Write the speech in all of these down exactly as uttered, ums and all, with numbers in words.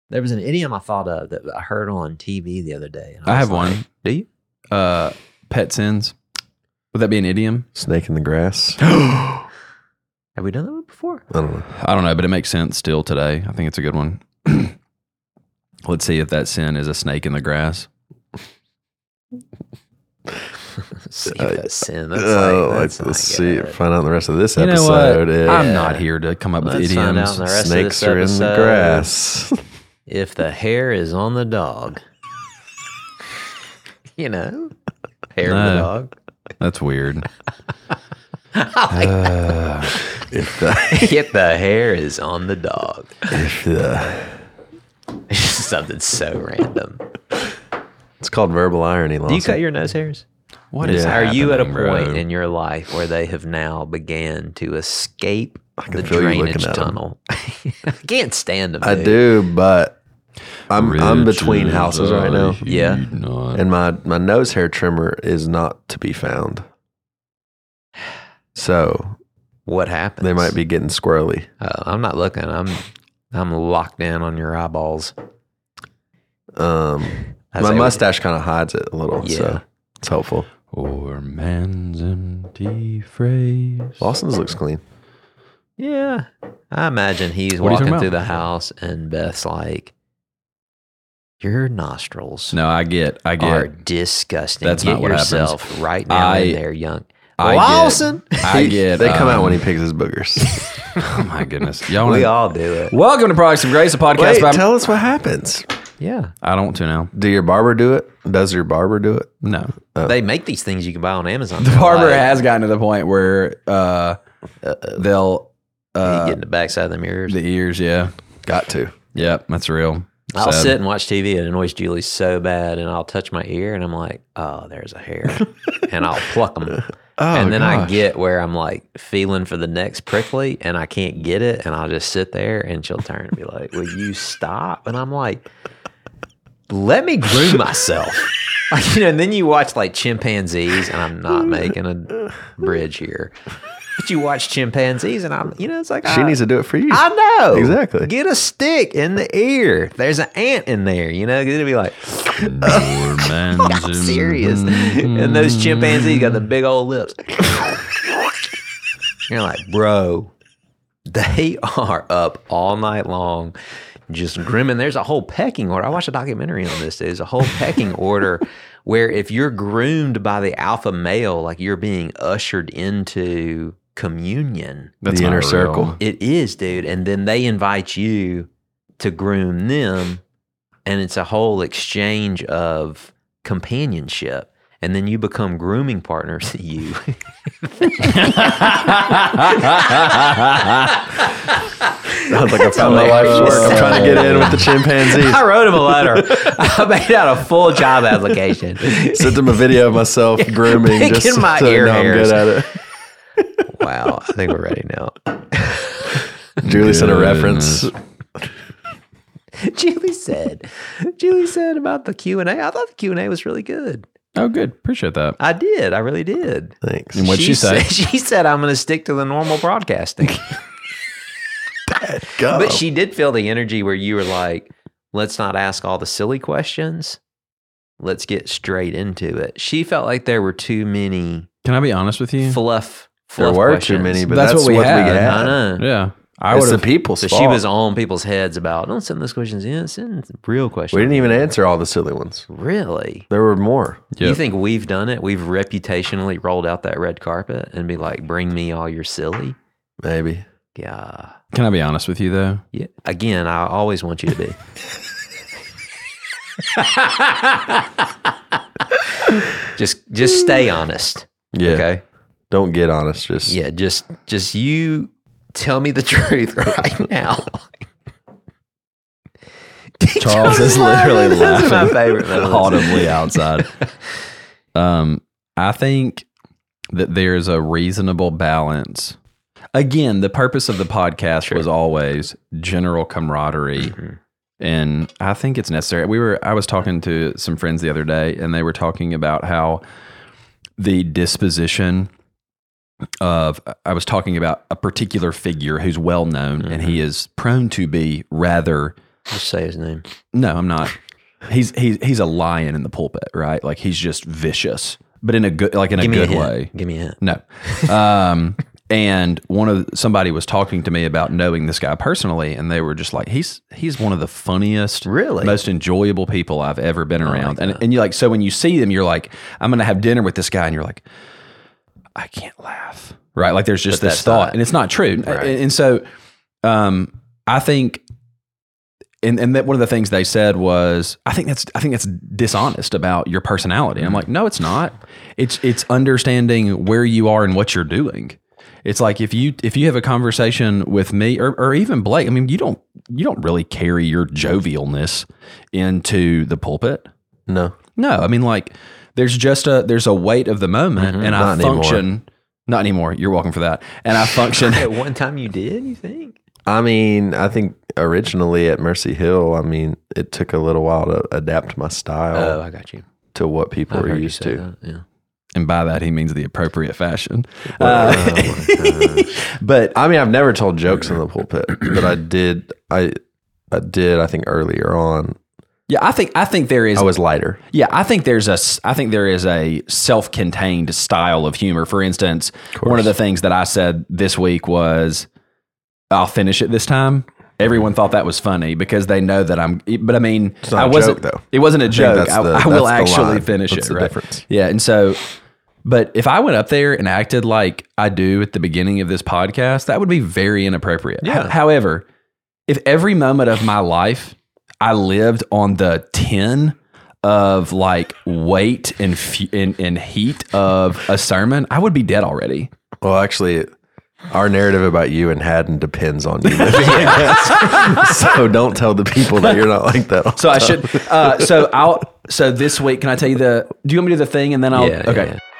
There was an idiom I thought of that I heard on T V the other day. And I, I have like, one. Do you? Uh, pet sins. Would that be an idiom? Snake in the grass. Have we done that one before? I don't know. I don't know, but it makes sense still today. I think it's a good one. Let's see if that sin is a snake in the grass. See if that's sin. That's Oh, like, that's let's, let's not see. good. Find out the rest of this You know episode. what? is I'm not here to come up with Let's find out idioms. in the rest Snakes of are this in the episode grass. If the hair is on the dog. You know? Hair of the No. dog. That's weird. Uh, if the, If the hair is on the dog. if the, It's just something so random. it's called verbal irony, Lawson. Do you cut your nose hairs? What is Yeah. Are you at a happening, point bro? in your life where they have now began to escape can the feel you looking drainage at 'em. tunnel? I can't stand them. I dude. do, but I'm I'm between houses right now, Yeah. and my my nose hair trimmer is not to be found. So What happens? they might be getting squirrely. Uh, I'm not looking. I'm I'm locked in on your eyeballs. Um, As my I- mustache kind of hides it a little, Yeah. so it's helpful. Or man's empty phrase. Lawson's looks clean. Yeah. I imagine he's What are you talking walking through about? the house and Beth's like, your nostrils No, I get, I are get. disgusting. That's Get not what happens. yourself right now I- in there, young. I Lawson! Get, I get. They come out um, when he picks his boogers. Oh my goodness, y'all. We Wanna, all do it. welcome to Products of Grace, a podcast Wait, about. tell us what happens. Yeah. I don't want to now. Do your barber do it? Does your barber do it? No, They make these things you can buy on Amazon. the barber Like, has gotten to the point where uh, they'll you uh, get in the backside of the mirrors. the ears. Yeah, Got to. yep, that's real. I'll Sad. sit and watch T V. It annoys Julie so bad, and I'll touch my ear, and I'm like, "Oh, there's a hair," and I'll pluck them. Oh, and then I gosh. get where I'm like feeling for the next prickly, and I can't get it, and I'll just sit there, and she'll turn and be like, "Will you stop?" And I'm like, "Let me groom myself." Like, you know, and then you watch like chimpanzees, and I'm not making a bridge here, but you watch chimpanzees, and I'm, you know, it's like She I, needs to do it for you. I know. Exactly. Get a stick in the ear. There's an ant in there, you know? It'll be like, Or man's I'm serious. em- And those chimpanzees got the big old lips. You're like, bro, they are up all night long just grooming. There's a whole pecking order. I watched a documentary on this. There's a whole pecking order where if you're groomed by the alpha male, like you're being ushered into communion. That's The not inner real. circle. It is, dude. And then they invite you to groom them, and it's a whole exchange of companionship. And then you become grooming partners to you. Sounds like I found my life's work. I'm trying to get in with the chimpanzees. I wrote him a letter. I made out a full job application. Sent them a video of myself grooming Picking just my so they ear know I'm hairs. good at it. Wow, I think we're ready now. Julie sent a reference. Julie said, Julie said about the Q and A. I thought the Q and A was really good. Oh, good. Appreciate that. I did. I really did. Thanks. And what'd she say? Said, she said, I'm going to stick to the normal broadcasting. Go. But she did feel the energy where you were like, let's not ask all the silly questions. Let's get straight into it. She felt like there were too many Can I be honest with you? fluff, there fluff were questions. too many, but That's that's, what we what we had. had. I know. Yeah, I It's would the have. people's So fault. she was on people's heads about, don't send those questions in, send real questions. We didn't even answer all the silly ones. Really? There were more. You think we've done it? We've reputationally rolled out that red carpet and be like, bring me all your silly? Maybe. Yeah. Can I be honest with you though? Yeah. Again, I always want you to be. just just stay honest. Yeah. Okay. Don't get honest. Just Yeah, just just you tell me the truth right now. Charles is literally That's my laughing favorite moments. audibly outside. Um, I think that there's a reasonable balance. Again, the purpose of the podcast was always general camaraderie. Mm-hmm. And I think it's necessary. We were, I was talking to some friends the other day, and they were talking about how the disposition of, I was talking about a particular figure who's well known, Mm-hmm. and he is prone to be rather Just say his name. No, I'm not. He's he's he's a lion in the pulpit, right? Like he's just vicious, but in a good like in Give a me good a hint. way. Give me a hint. No. Um, and one of somebody was talking to me about knowing this guy personally, and they were just like, he's he's one of the funniest, Really? most enjoyable people I've ever been around. like and that. and you like so when you see them, you're like, I'm gonna have dinner with this guy, and you're like, I can't laugh. Right. Like there's just But this that's thought, not- and it's not true. Right. And, and so um I think and, and that one of the things they said was, I think that's I think that's dishonest about your personality. And I'm like, no, it's not. It's it's understanding where you are and what you're doing. It's like if you if you have a conversation with me or, or even Blake, I mean, you don't you don't really carry your jovialness into the pulpit. No. No, I mean, like there's just a there's a weight of the moment, and I Not anymore. function. Not anymore. You're welcome for that. And I function. At one time you did, you think? I mean, I think originally at Mercy Hill, I mean, it took a little while to adapt my Oh, style I got you. to what people I've are heard you used say to. that. Yeah. And by that he means the appropriate fashion. Uh, Uh, but I mean, I've never told jokes in the pulpit, but I did. I I did. I think earlier on, yeah, I think I think there is. I was lighter. Yeah, I think there's a s- I think there is a self-contained style of humor. For instance, one of the things that I said this week was, "I'll finish it this time." Everyone thought that was funny because they know that I'm. But I mean, It's not I a wasn't. joke, though. It wasn't a think joke. that's I, the- I will that's the actually line. finish That's it. the Right? difference. Yeah, and so. But if I went up there and acted like I do at the beginning of this podcast, that would be very inappropriate. Yeah. H- However, if every moment of my life I lived on the ten of like weight and, fu- and and heat of a sermon, I would be dead already. Well, actually, our narrative about you and Haddon depends on you living in that. So don't tell the people that you're not like that. all So the I time. should. Uh, so I'll. So this week, can I tell you the? Do you want me to do the thing and then I'll? Yeah, okay. yeah.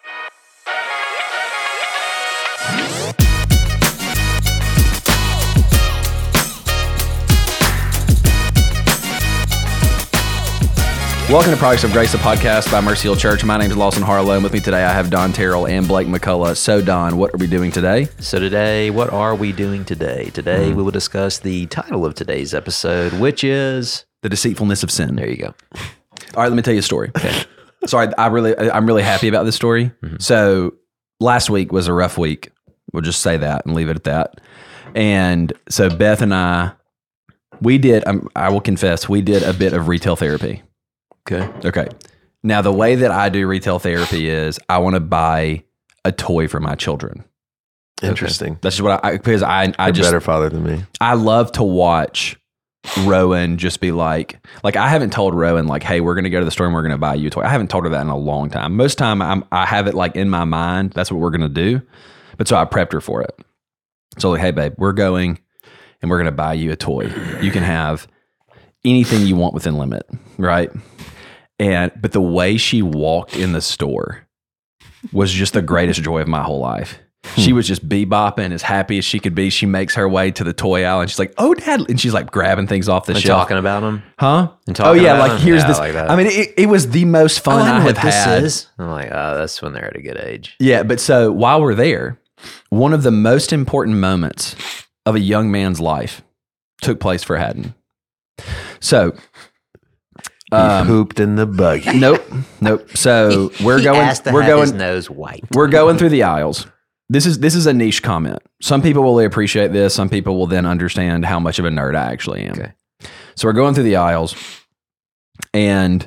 Welcome to Products of Grace, a podcast by Mercy Hill Church. My name is Lawson Harlow, and with me today I have Don Terrell and Blake McCullough. So Don, what are we doing today? So today, what are we doing today? Today we will discuss the title of today's episode, which is The deceitfulness of sin. there you go. All right, let me tell you a story. So I, I really, I'm really happy about this story. So last week was a rough week. We'll just say that and leave it at that. And so Beth and I, we did. Um, I will confess, we did a bit of retail therapy. Okay. Okay. Now the way that I do retail therapy is I want to buy a toy for my children. Interesting. That's just what I, I because I, I You're a just better father than me. I love to watch Rowan just be like, like I haven't told Rowan like, hey, we're going to go to the store and we're going to buy you a toy. I haven't told her that in a long time. Most time I'm, I have it like in my mind. That's what we're going to do. But so I prepped her for it. So like, hey babe, we're going and we're going to buy you a toy. You can have anything you want within limit. Right. And, but the way she walked in the store was just the greatest joy of my whole life. She was just bebopping, as happy as she could be. She makes her way to the toy aisle and she's like, "Oh, Dad!" And she's like grabbing things off the And shelf. talking about them. Huh? And Oh talking yeah, about like them? here's Yeah, this. like that. I mean, it, it was the most fun Oh, I, I know have what this had. is. I'm like, oh, that's when they're at a good age. Yeah, but so while we're there, one of the most important moments of a young man's life took place for Haddon. So, He um, pooped in the buggy. nope, nope. So we're He going. asked to We're have going. his nose white. We're going through the aisles. This is this is a niche comment. Some people will appreciate this. Some people will then understand how much of a nerd I actually am. Okay. So we're going through the aisles, and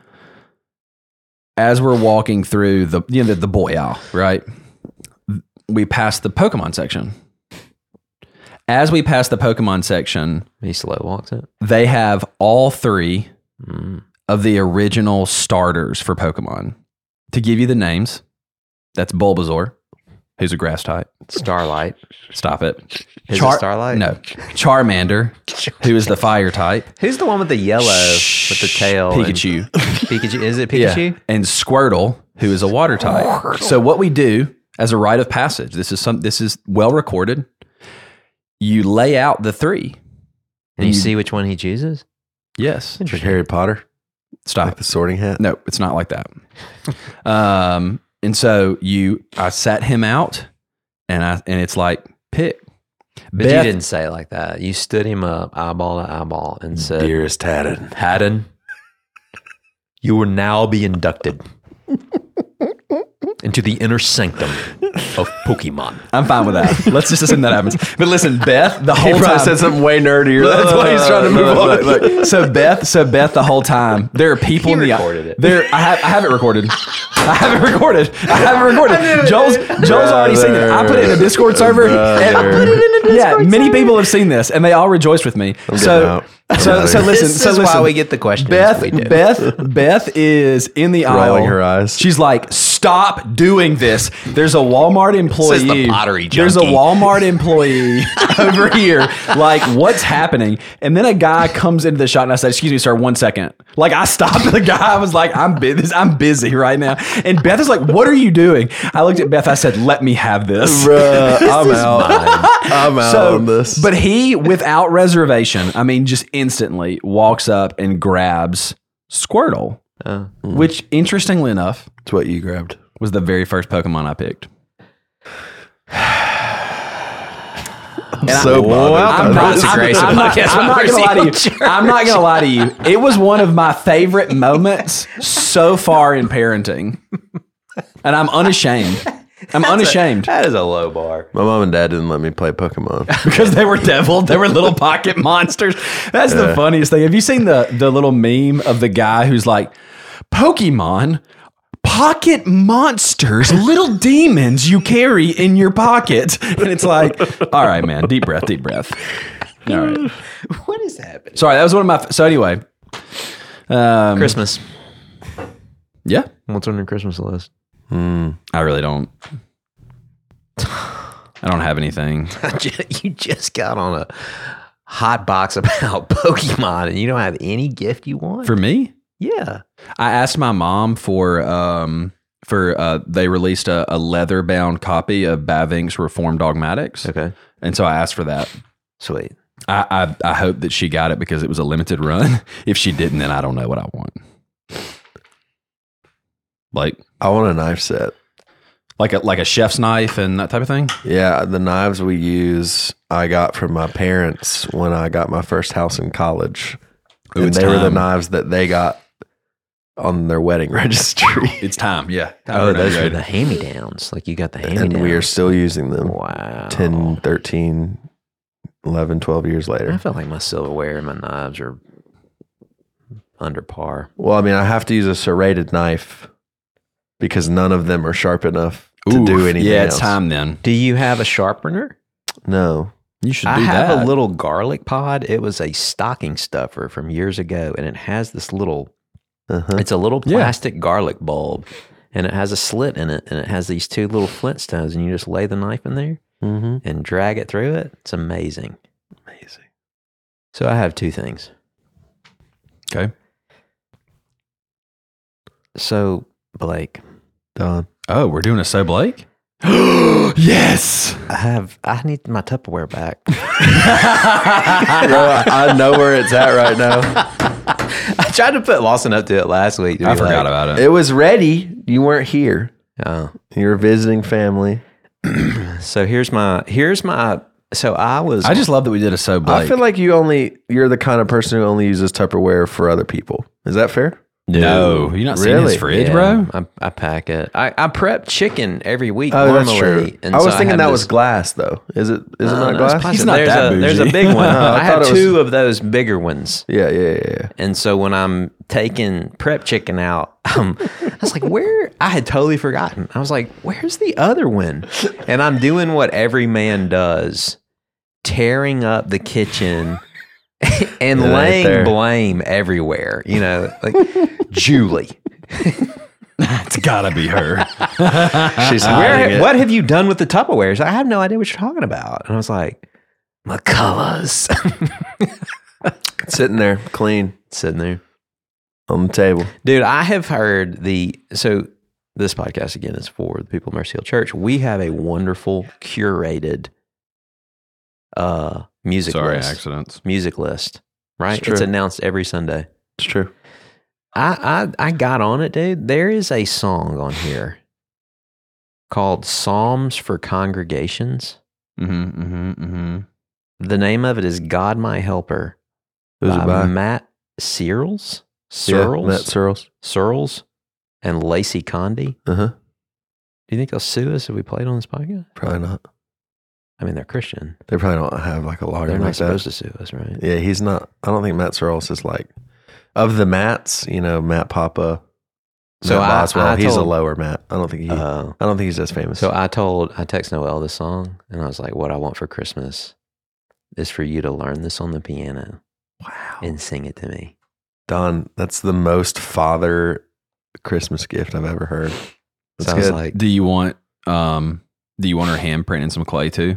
as we're walking through the you know the, the boy aisle, right? We pass the Pokemon section. As we pass the Pokemon section, He slow walks it. they have all three Mm. of the original starters for Pokemon. To give you the names, that's Bulbasaur, who's a grass type. Starlight. Stop it. Is Char- it Starlight? No. Charmander, who is the fire type. Who's the one with the yellow with the tail? and- Pikachu. Pikachu. Is it Pikachu? And Squirtle, who is a water type. So what we do as a rite of passage, this is some this is well recorded. You lay out the three. And you see which one he chooses? Yes. Like Harry Potter, Stop. like the Sorting Hat. No, it's not like that. um, and so you, I sat him out, and I, and it's like pick, But Beth- you didn't say it like that. You stood him up eyeball to eyeball and said, Dearest Haddon. Haddon, you will now be inducted into the inner sanctum of Pokemon. I'm fine with that. Let's just assume that happens. But listen, Beth, the He whole probably time said something way nerdier. That's why he's trying to move on. Look, look, look. So Beth, so Beth, the whole time there are people He in the recorded it. There, I have, I have it recorded. I have it recorded. I have it recorded. Joel's, Joel's already seen it. I put it in a Discord server. And I put it in a Discord yeah, many server. people have seen this, and they all rejoiced with me. I'm so, out. so, so listen. This so is listen. why we get the questions Beth, we do. Beth, Beth is in the aisle. Rolling her eyes. She's like, "Stop doing this." There's a Walmart employee. Says the pottery There's a junkie. Walmart employee over here. Like, what's happening? And then a guy comes into the shop, and I said, "Excuse me, sir, one second." Like, I stopped the guy. I was like, "I'm busy. I'm busy right now." And Beth is like, "What are you doing?" I looked at Beth. I said, "Let me have this." Bruh, I'm out. I'm out So, on this. but he, without reservation, I mean, just instantly walks up and grabs Squirtle, Uh, which, interestingly enough, it's what you grabbed. was the very first Pokemon I picked. I'm so bothered. I'm by not this. to grace I'm a not, podcast I'm not about gonna lie to you. Mercy Hill I'm not gonna lie to you. It was one of my favorite moments so far in parenting, and I'm unashamed. I'm unashamed that is a low bar. My mom and dad didn't let me play Pokemon. because they were deviled. They were little pocket monsters. That's the funniest thing. Have you seen the the little meme of the guy who's like, Pokemon? Pocket monsters, little demons you carry in your pocket. And it's like, all right, man, deep breath, deep breath. All right. What is happening? Sorry, that was one of my. So anyway, um, Christmas. yeah, What's on your Christmas list? I really don't. I don't have anything. You just got on a hot box about Pokemon and you don't have any gift you want? For me, yeah. I asked my mom for um for uh they released a, a leather bound copy of Bavink's Reformed Dogmatics, Okay. and so I asked for that. Sweet. I, I I hope that she got it because it was a limited run. If she didn't, then I don't know what I want. Like I want a knife set. like a like a chef's knife and that type of thing. Yeah, the knives we use, I got from my parents when I got my first house in college. Ooh, and it's they were the time. knives that they got on their wedding registry. It's time. Yeah. Oh, those are the hand-me-downs. Like you got the hand-me-downs. And we are still using them Wow. ten, thirteen, eleven, twelve years I later. feel like my silverware and my knives are under par. Well, I mean, I have to use a serrated knife because none of them are sharp enough to do Oof. anything Yeah, it's else. time then. Do you have a sharpener? No. You should do I have that. a little garlic pod. It was a stocking stuffer from years ago, and it has this little, Uh-huh. it's a little Yeah. plastic garlic bulb, and it has a slit in it, and it has these two little flintstones, and you just lay the knife in there Mm-hmm. and drag it through it. It's amazing. Amazing. So I have two things. Okay. So, Blake, Done. Oh, we're doing a So Blake? Yes. I have, I need my Tupperware back. Bro, I know where it's at right now. I tried to put Lawson up to it last week. to I be forgot like, about it. It was ready. You weren't here. Oh. You were visiting family. So here's my, here's my, so I was, I just love that we did a So Blake. I feel like you only, you're the kind of person who only uses Tupperware for other people. Is that fair? no, you not seen Really? his fridge, Yeah, bro? I, I pack it. I, I prep chicken every week. Oh, that's normally, true. and I was so thinking have that this- was glass, though. Is it? Is it No, not no, glass? it's plastic. He's not there's that a, There's a bougie. big one. Oh, I I, have thought it was- two of those bigger ones. Yeah, yeah, yeah, yeah. And so when I'm taking prep chicken out, um, I was like, where? I had totally forgotten. I was like, where's the other one? And I'm doing what every man does, tearing up the kitchen and It ain't laying there. blame everywhere. You know, like Julie. It's gotta be her. She's hiding Where, it. what have you done with the Tupperwares? I have no idea what you're talking about. And I was like, McCullough's. Sitting there, clean, Sitting there. on the table. Dude, I have heard the, so this podcast again is for the people of Mercy Hill Church. We have a wonderful curated uh, music Sorry, list. accidents. Music list, right? It's It's, true. announced every Sunday. It's true. I, I I got on it, dude. There is a song on here called Psalms for Congregations. Mm-hmm, mm-hmm, mm-hmm. The name of it is God My Helper. Who's it by? Matt Searles? Yeah, Searles? Matt Searles. Searles and Lacey Condy. Uh-huh. Do you think they'll sue us if we played on this podcast? Probably not. I mean, they're Christian. They probably don't have like a lawyer They're like not supposed that. to sue us, right? Yeah, he's not. I don't think Matt Searles is like, of the Matts, you know, Matt Papa, So Matt I- Boswell, I he's a told- lower Matt. I don't think he, Uh, I don't think he's as famous. so I told, I text Noelle this song, and I was like, what I want for Christmas is for you to learn this on the piano wow. and sing it to me. Don, that's the most father Christmas gift I've ever heard. That's Sounds good. like, Do you want um do you want her handprint in some clay too?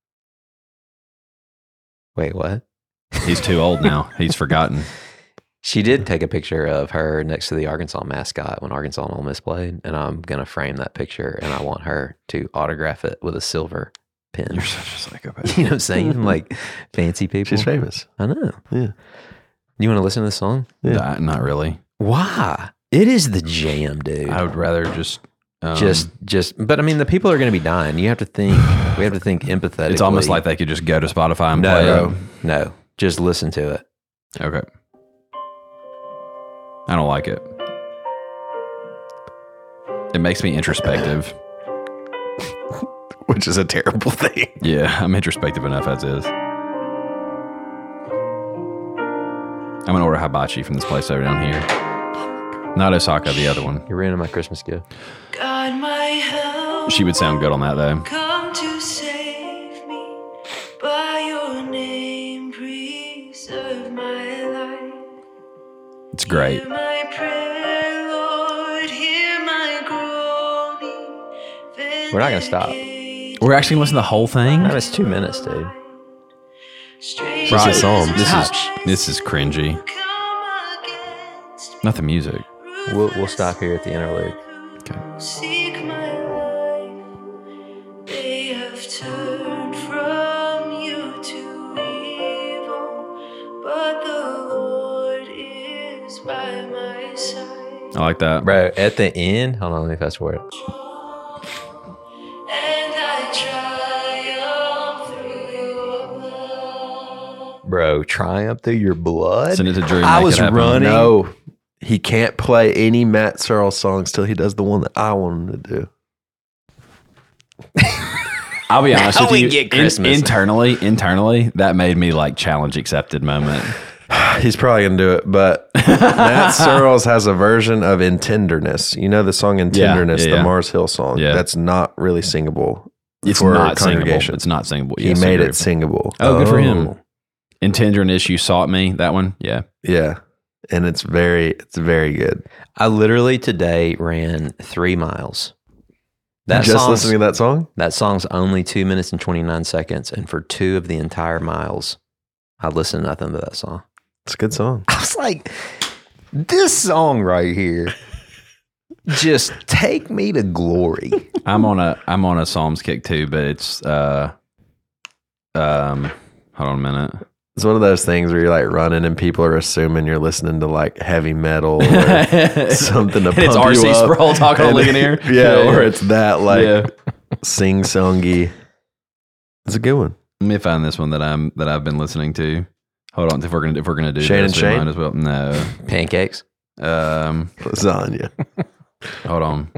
wait, what? He's too old now. He's forgotten. She did take a picture of her next to the Arkansas mascot when Arkansas and Ole Miss played, and I'm going to frame that picture, and I want her to autograph it with a silver pen. You're such a psychopath. You know what I'm saying? Like fancy people. She's famous. I know. Yeah. You want to listen to this song? Yeah. Nah, not really. Why? It is the jam, dude. I would rather just um, just, just, but I mean, the people are going to be dying. You have to think, we have to think empathetically. it's almost like they could just go to Spotify and no, play no, it. no, just listen to it. Okay. I don't like it. It makes me introspective. Which is a terrible thing. Yeah, I'm introspective enough as is. I'm gonna order hibachi from this place over down here. Not Osaka, the other one. You're ruining my Christmas gift. God, my help, She would sound good on that though. come to save me. By your name, preserve my life. It's great. Hear my prayer, Lord, hear my groaning. We're not gonna stop. We're actually gonna listen to the whole thing. No, it's two minutes, dude. Strange Right. Psalm. This is Hush. this is cringy. come against me. Not the music. We'll, we'll stop here at the interlude. Okay. Seek my life. They have turned from you to evil, but the Lord is by my side. I like that. Bro, at the end, hold on, let me fast forward. And I triumph through your blood. Bro, triumph through your blood. Send it to Drew. I make was it happen. running. No, he can't play any Matt Searles songs till he does the one that I want him to do. I'll be honest Now with we you. get in- Christmas. internally, internally, that made me like challenge accepted moment. He's probably gonna do it, but Matt Searles has a version of "In Tenderness." You know the song "In Yeah, Tenderness," yeah, the yeah. Mars Hill song. Yeah. That's not really singable. It's for not singable. congregation. It's not singable. He Yes, I made agree. it singable. Oh, good for him. In Tenderness, You Sought Me. That one. Yeah. Yeah, and it's very, it's very good. I literally today ran three miles. That Just song's, listening to that song. that song's only two minutes and twenty-nine seconds. And for two of the entire miles, I listened to nothing but that song. It's a good song. I was like, this song right here, just take me to glory. I'm on a I'm on a Psalms kick too, but it's uh um hold on a minute. It's one of those things where you're like running and people are assuming you're listening to like heavy metal or something to And pump it's R C you up. Sproul talking on And- Ligonier. Yeah, or it's that like Yeah. sing songy. It's a good one. Let me find this one that I'm that I've been listening to. Hold on, if we're gonna if we're gonna do Shane this, and we Shane? might as well. No. Pancakes. Um Lasagna. hold on.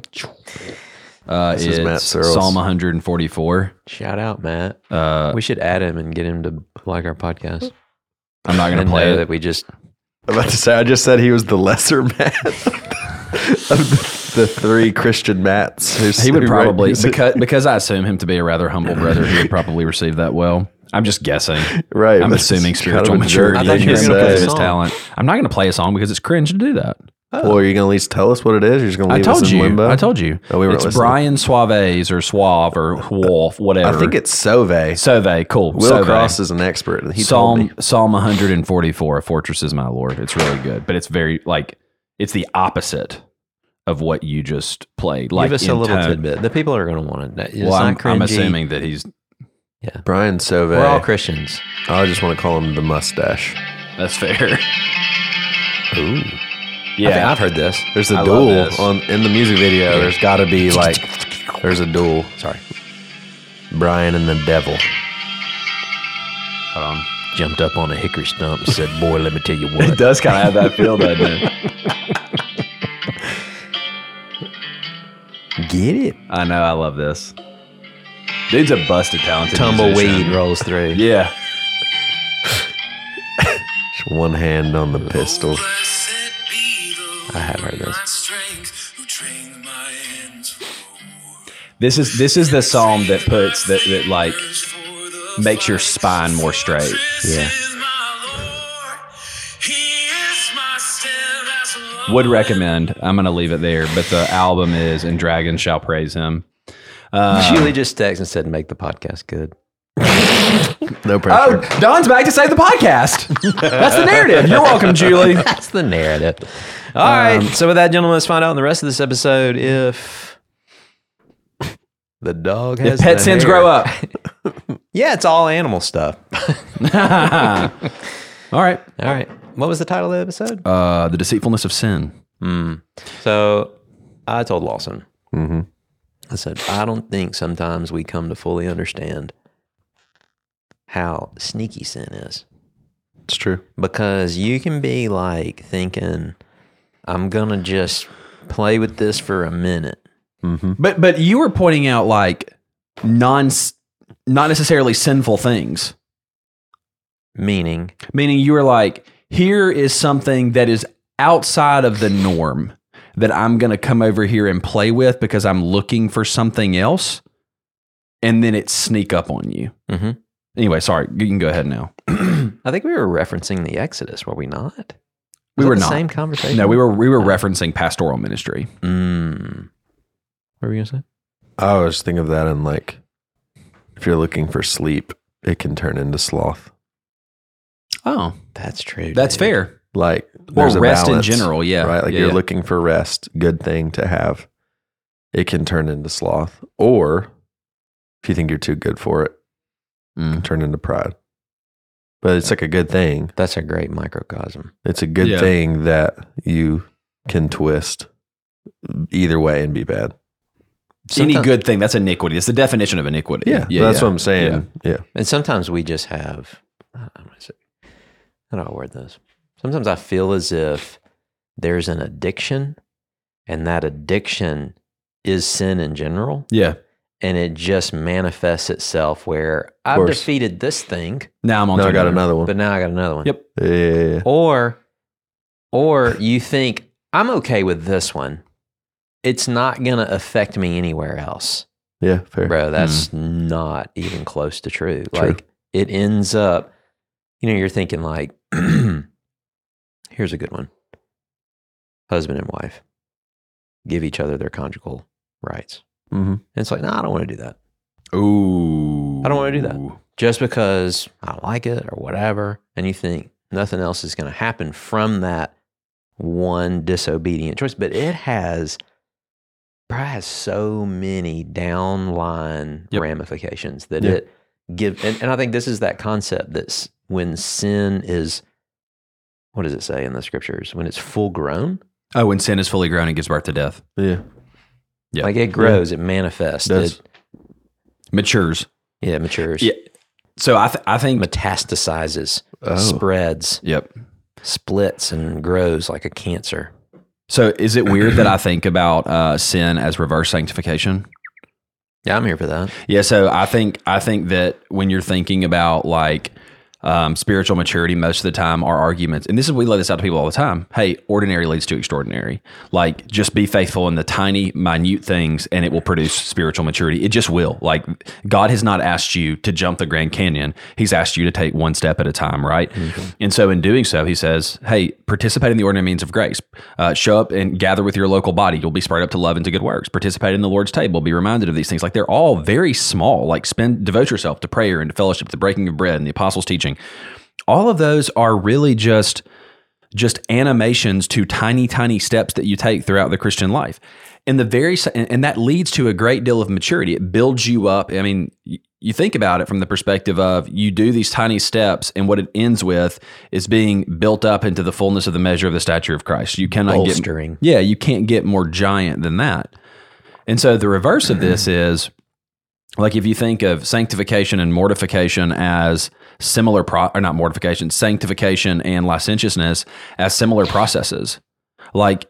Uh This is Matt it's Searles. Psalm one forty-four. Shout out, Matt. Uh We should add him and get him to like our podcast. I'm not gonna And play know it. that we just I'm about to say, I just said he was the lesser Matt of the, the three Christian Matts. who's- He would who write probably music. because because I assume him to be a rather humble brother. He would probably receive that well. I'm just guessing. right. I'm but assuming it's spiritual kind of a jerk maturity I thought thing you were to gonna because play of say. his song. talent. I'm not going to play a song because it's cringe to do that. Well, are you going to at least tell us what it is? You're just going to I leave us told in you. limbo? I told you. Oh, we weren't it's listening. Brian Suaves or Suave or Wolf, whatever. I think it's Sauve. Sauve. Cool. Will Sauve. Cross is an expert. And he Psalm told me. Psalm one forty-four. A fortress is my Lord. It's really good, but it's very like it's the opposite of what you just played. Like give us a in little tone. tidbit. The people are going to want it. It's Well, not I'm, I'm cringy. assuming that he's Brian Sauve. We're all Christians. I just want to call him the mustache. that's fair. Ooh. Yeah, I think I've heard this. There's a I love duel this. on in the music video. There's got to be like, there's a duel. Sorry. Brian and the Devil. Hold on. Jumped up on a hickory stump and said, boy, let me tell you what. It does kind of have that feel, doesn't it? Get it? I know. I love this. Dude's a busted talented Tumbleweed musician. rolls through. Yeah. Just one hand on the pistol. I have heard this. This is this is the psalm that puts that that like makes your spine more straight. Yeah. Would recommend. I'm going to leave it there, but the album is "And Dragons Shall Praise Him." Uh, Julie just texted and said, make the podcast good. No pressure. oh, Don's back to save the podcast. That's the narrative. You're welcome, Julie. That's the narrative. All right. So with that, gentlemen, let's find out in the rest of this episode if the dog has If pet the sins hair. grow up. Yeah, it's all animal stuff. All right. All right. What was the title of the episode? Uh, the deceitfulness of sin. So I told Lawson, Mm-hmm. I said, I don't think sometimes we come to fully understand how sneaky sin is. It's true. Because you can be like thinking, I'm going to just play with this for a minute. Mm-hmm. But but you were pointing out like non not necessarily sinful things. Meaning, Meaning you were like, here is something that is outside of the norm that I'm going to come over here and play with because I'm looking for something else. And then it sneak up on you. mm-hmm. Anyway, sorry. You can go ahead now. I think we were referencing the Exodus, were we not? Was We that were the not. same conversation? No, we were we were referencing pastoral ministry. Mm. What were you going to say? I was thinking of that in like, if you're looking for sleep, it can turn into sloth. Oh, That's true. that's dude. fair. Like, Or there's a rest in balance, general, yeah. right? Like Yeah, you're yeah. looking for rest, good thing to have. It can turn into sloth, or if you think you're too good for it, it can Mm. turn into pride. But it's like a good thing. That's a great microcosm. It's a good Yeah. thing that you can twist either way and be bad. Any Sometimes- good thing, that's iniquity. It's the definition of iniquity. Yeah, that's what I'm saying. Yeah. And sometimes we just have, I'm gonna say, how do I word this? Sometimes I feel as if there's an addiction, and that addiction is sin in general, Yeah. and it just manifests itself where I've course. defeated this thing, Now I'm on Now to I got another. another one. but now I got another one. Yep. Yeah, yeah, yeah. Or, or you think I'm okay with this one. It's not gonna affect me anywhere else. Yeah, fair. Bro, that's not even close to true. True. Like it ends up, you know, you're thinking like, here's a good one. Husband and wife give each other their conjugal rights. Mm-hmm. And it's like, no, I don't want to do that. Ooh. I don't want to do that. Just because I don't like it or whatever. And you think nothing else is going to happen from that one disobedient choice. But it has, bro, it has so many downline Yep. ramifications that Yeah. it give. And, and I think this is that concept that's when sin is, what does it say in the scriptures? When it's full grown, Oh, when sin is fully grown, it gives birth to death. Yeah. Yeah. like it grows, it manifests, Does. it, Matures. yeah, it matures, Yeah. So I, th- I think. metastasizes, Oh. spreads, Yep. splits, and grows like a cancer. So is it weird that I think about uh, sin as reverse sanctification? Yeah, I'm here for that. Yeah. So I think I think that when you're thinking about like um, spiritual maturity, most of the time our arguments, and this is we lay this out to people all the time. Hey, ordinary leads to extraordinary. Like just be faithful in the tiny, minute things, and it will produce spiritual maturity. It just will. Like God has not asked you to jump the Grand Canyon. He's asked you to take one step at a time, right? Mm-hmm. And so in doing so, He says, "Hey, participate in the ordinary means of grace. Uh, show up and gather with your local body. You'll be spurred up to love and to good works. Participate in the Lord's table. Be reminded of these things. Like they're all very small. Like spend devote yourself to prayer and to fellowship, to the breaking of bread and the apostles' teaching." All of those are really just just animations to tiny, tiny steps that you take throughout the Christian life. And the very and that leads to a great deal of maturity. It builds you up. I mean, you think about it from the perspective of you do these tiny steps, and what it ends with is being built up into the fullness of the measure of the stature of Christ. You cannot Bolstering. get yeah, you can't get more giant than that. And so the reverse of this is like if you think of sanctification and mortification as similar, pro- or not mortification, sanctification and licentiousness as similar processes, like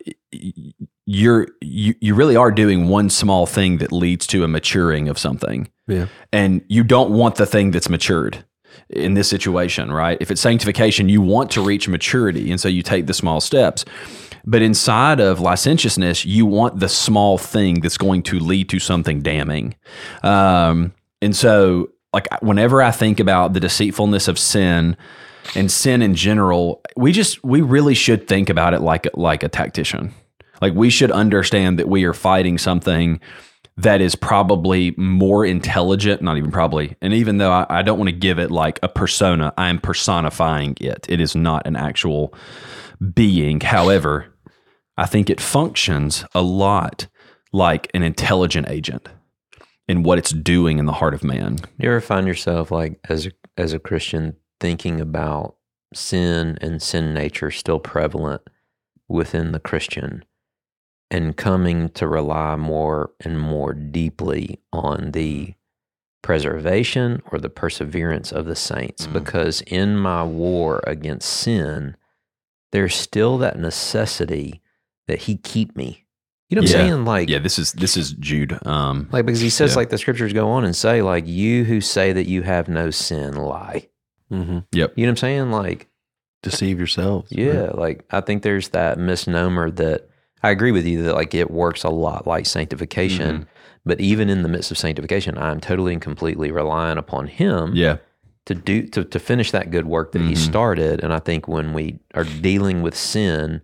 you're you, you really are doing one small thing that leads to a maturing of something. Yeah. And you don't want the thing that's matured in this situation, right? If it's sanctification, you want to reach maturity, and so you take the small steps. But inside of licentiousness, you want the small thing that's going to lead to something damning. Um, and so, like, whenever I think about the deceitfulness of sin and sin in general, we just, we really should think about it like, like a tactician. Like, we should understand that we are fighting something that is probably more intelligent, not even probably. And even though I, I don't want to give it like a persona, I am personifying it. It is not an actual being. However, I think it functions a lot like an intelligent agent in what it's doing in the heart of man. You ever find yourself like as a, as a Christian thinking about sin and sin nature still prevalent within the Christian and coming to rely more and more deeply on the preservation or the perseverance of the saints? Mm. Because in my war against sin, there's still that necessity that he keep me. You know what yeah. I'm saying? Like, yeah, this is this is Jude. Um, like because he says, yeah. like the scriptures go on and say, like, you who say that you have no sin lie. Mm-hmm. Yep. You know what I'm saying? Like, deceive yourselves. Yeah, right? like I think there's that misnomer that I agree with you that like it works a lot like sanctification, mm-hmm. but even in the midst of sanctification, I'm totally and completely relying upon him. Yeah. To do to, to finish that good work that mm-hmm. he started. And I think when we are dealing with sin,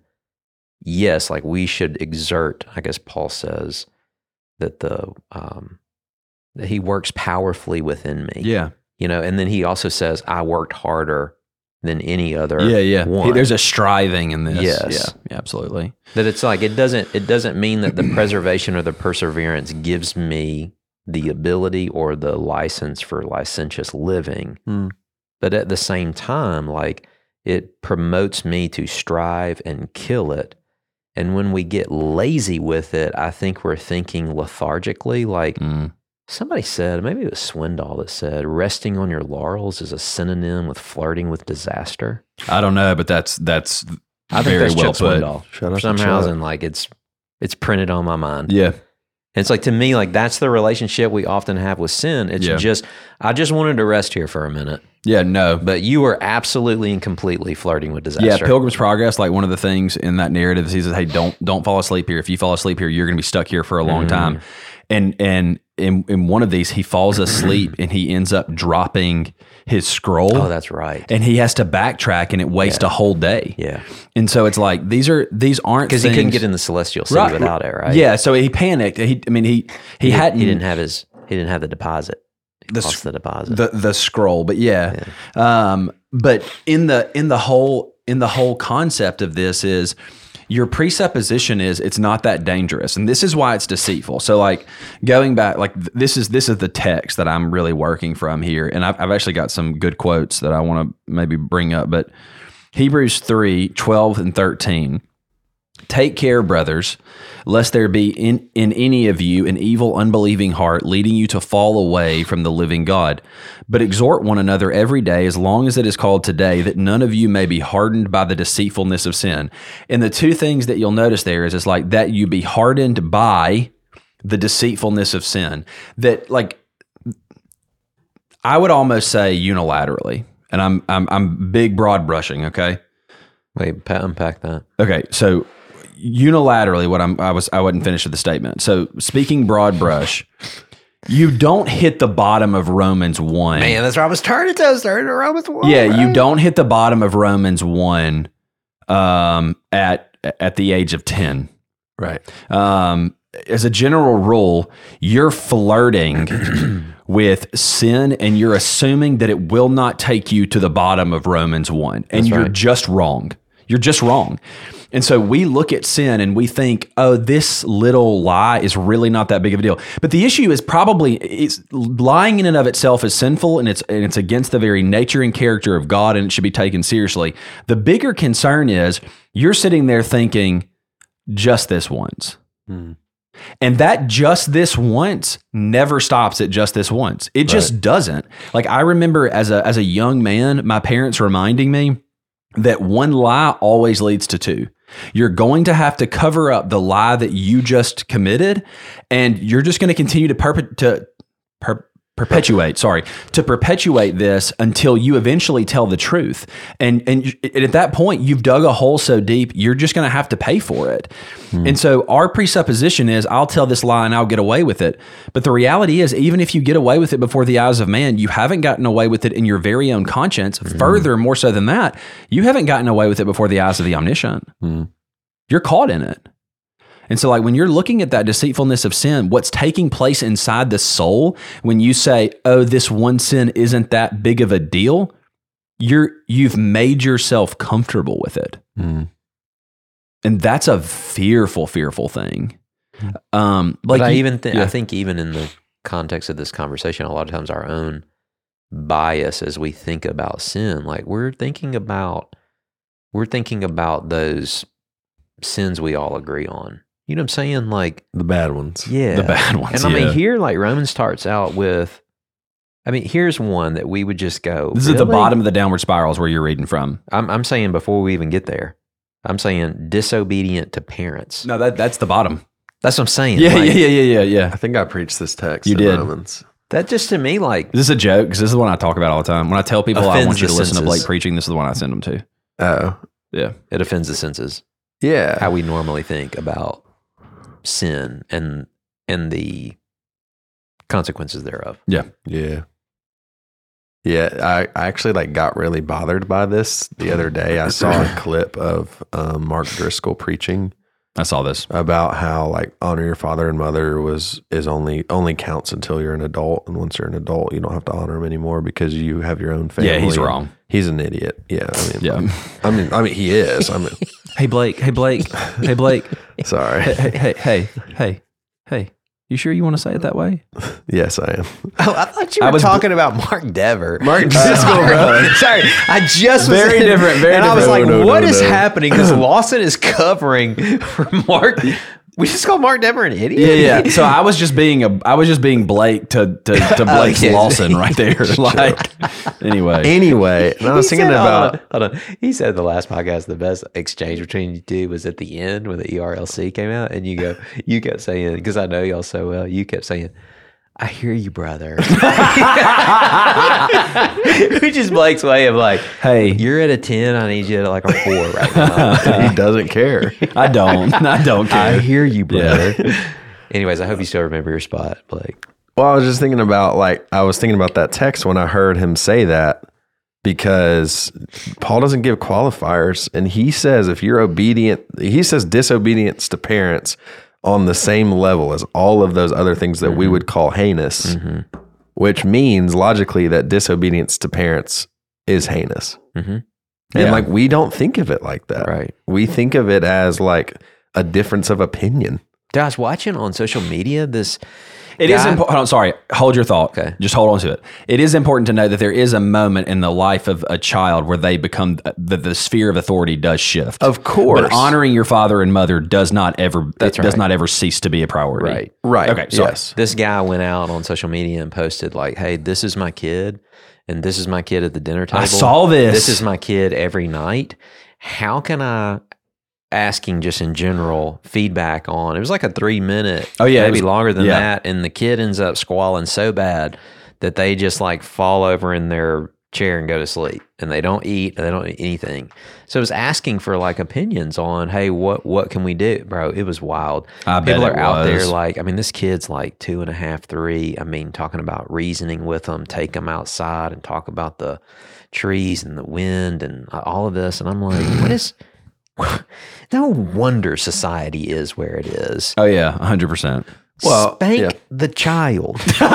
yes, like we should exert, I guess Paul says that the um, that he works powerfully within me. Yeah. You know, and then he also says, I worked harder than any other yeah, yeah. one. Hey, there's a striving in this. Yes. Yeah, yeah, absolutely. That it's like it doesn't it doesn't mean that the preservation or the perseverance gives me the ability or the license for licentious living. Mm. But at the same time, like it promotes me to strive and kill it. And when we get lazy with it, I think we're thinking lethargically. Like mm. somebody said, maybe it was Swindoll that said, resting on your laurels is a synonym with flirting with disaster. I don't know, but that's that's I very think that's well Chuck put. Swindoll. Shout out Somehow, to and like it's it's printed on my mind. Yeah. And it's like, to me, like that's the relationship we often have with sin. It's Yeah. just, I just wanted to rest here for a minute. Yeah, no. But you were absolutely and completely flirting with disaster. Yeah, Pilgrim's Progress, like one of the things in that narrative is he says, hey, don't don't fall asleep here. If you fall asleep here, you're going to be stuck here for a long Mm. time. And and in, in one of these, he falls asleep and he ends up dropping his scroll. Oh, that's right. And he has to backtrack and it wastes Yeah. a whole day. Yeah. And so it's like, these are these aren't Because he couldn't things- get in the celestial city Right. without it, right? Yeah, so he panicked. He, I mean, he he, He, hadn't he didn't have his, he didn't have the deposit. He The lost sc- the deposit. the the scroll, but yeah. Um, but in the in the whole in the whole concept of this is your presupposition is it's not that dangerous, and this is why it's deceitful. So, like going back, like th- this is this is the text that I'm really working from here, and I've, I've actually got some good quotes that I want to maybe bring up. But Hebrews three, twelve and thirteen. Take care, brothers, lest there be in, in any of you an evil, unbelieving heart leading you to fall away from the living God. But exhort one another every day, as long as it is called today, that none of you may be hardened by the deceitfulness of sin. And the two things that you'll notice there is it's like that you be hardened by the deceitfulness of sin. That, like, I would almost say unilaterally, and I'm I'm I'm big broad brushing, okay? Wait, pa- unpack that. Okay, so unilaterally, what I'm I was I wasn't finished with the statement. So speaking broad brush, you don't hit the bottom of Romans one. Man, that's where I was turning to. I was turning to Romans one. Yeah, right? you don't hit the bottom of Romans one um, at at the age of ten. Right. Um, as a general rule, you're flirting with sin and you're assuming that it will not take you to the bottom of Romans one. And That's you're right. just wrong. You're just wrong. And so we look at sin and we think, oh, this little lie is really not that big of a deal. But the issue is probably it's lying in and of itself is sinful, and it's and it's against the very nature and character of God, and it should be taken seriously. The bigger concern is you're sitting there thinking, just this once. Mm. And that just this once never stops at just this once. It just right. doesn't. Like I remember as a as a young man, my parents reminding me that one lie always leads to two. You're going to have to cover up the lie that you just committed, and you're just going to continue to perpet to per- perpetuate, sorry, to perpetuate this until you eventually tell the truth. And and at that point, you've dug a hole so deep, you're just going to have to pay for it. Hmm. And so our presupposition is, I'll tell this lie and I'll get away with it. But the reality is, even if you get away with it before the eyes of man, you haven't gotten away with it in your very own conscience. Hmm. Further, more so than that, you haven't gotten away with it before the eyes of the omniscient. Hmm. You're caught in it. And so like when you're looking at that deceitfulness of sin, what's taking place inside the soul, when you say, oh, this one sin isn't that big of a deal, you're, you've made yourself comfortable with it. Mm. And that's a fearful, fearful thing. Um, like but I you, even th- yeah. I think even in the context of this conversation, a lot of times our own bias as we think about sin, like we're thinking about, we're thinking about those sins we all agree on. You know what I'm saying? Like the bad ones. Yeah. The bad ones. And I yeah. mean, here, like Romans starts out with, I mean, here's one that we would just go. This really? is at the bottom of the downward spirals where you're reading from. I'm, I'm saying before we even get there, I'm saying disobedient to parents. No, that that's the bottom. That's what I'm saying. Yeah, like, yeah, yeah, yeah, yeah. I think I preached this text. You in did. Romans. That just to me, like. Is this a joke? Because this is the one I talk about all the time. When I tell people I want you to listen senses. to Blake preaching, this is the one I send them to. Oh. Yeah. It offends the senses. Yeah. How we normally think about sin and and the consequences thereof. Yeah. Yeah. Yeah. I, I actually like got really bothered by this the other day. I saw a clip of um, Mark Driscoll preaching. I saw this about how like honor your father and mother was is only only counts until you're an adult, and once you're an adult, you don't have to honor them anymore because you have your own family. Yeah, he's wrong. He's an idiot. Yeah, I mean, yeah. Like, I mean, I mean, he is. I mean, hey Blake, hey Blake, hey Blake. Sorry. Hey, hey, hey, hey, hey, hey. You sure you want to say it that way? Yes, I am. Oh, I thought you were I was talking about Mark Dever. Mark Driscoll, bro. Sorry, I just was Very in, different, very and I was like, different. No, no, "What no, is no. happening?" Because Lawson is covering for Mark. We just called Mark Dever an idiot. Yeah, yeah. So I was just being a, I was just being Blake to to, to Blake's Okay. Lawson right there. Like, anyway, Anyway, and I was He thinking said- about. Hold on, hold on. He said the last podcast, the best exchange between you two was at the end when the E R L C came out, and you go, you kept saying, because I know y'all so well, you kept saying, "I hear you, brother," which is Blake's way of like, hey, you're at a ten, I need you at like a four right now. He doesn't care. I don't, I don't care. I hear you, brother. Anyways, I hope you still remember your spot, Blake. Well, I was just thinking about like I was thinking about that text when I heard him say that, because Paul doesn't give qualifiers, and he says if you're obedient, he says disobedience to parents on the same level as all of those other things that mm-hmm. we would call heinous, mm-hmm. which means logically that disobedience to parents is heinous. Mm-hmm. And yeah. like we don't think of it like that. Right. We think of it as like a difference of opinion. Dude, I was watching on social media this. It guy, is important. Sorry, hold your thought. Okay. Just hold on to it. It is important to know that there is a moment in the life of a child where they become the, the sphere of authority does shift. Of course. But honoring your father and mother does not ever That's does right. not ever cease to be a priority. Right. Right. Okay. Sorry. Yes. This guy went out on social media and posted like, "Hey, this is my kid, and this is my kid at the dinner table. I saw this. This is my kid every night. How can I?" Asking just in general feedback on it was like a three minute, oh yeah, maybe was, longer than yeah. that, and the kid ends up squalling so bad that they just like fall over in their chair and go to sleep, and they don't eat, and they don't eat anything. So it was asking for like opinions on, hey, what what can we do, bro? It was wild. I bet People it are out there was. like, I mean, this kid's like two and a half, three. I mean, talking about reasoning with them, take them outside and talk about the trees and the wind and all of this, and I'm like, what is? No wonder society is where it is. Oh yeah, one hundred percent. Well, Spank yeah. the child.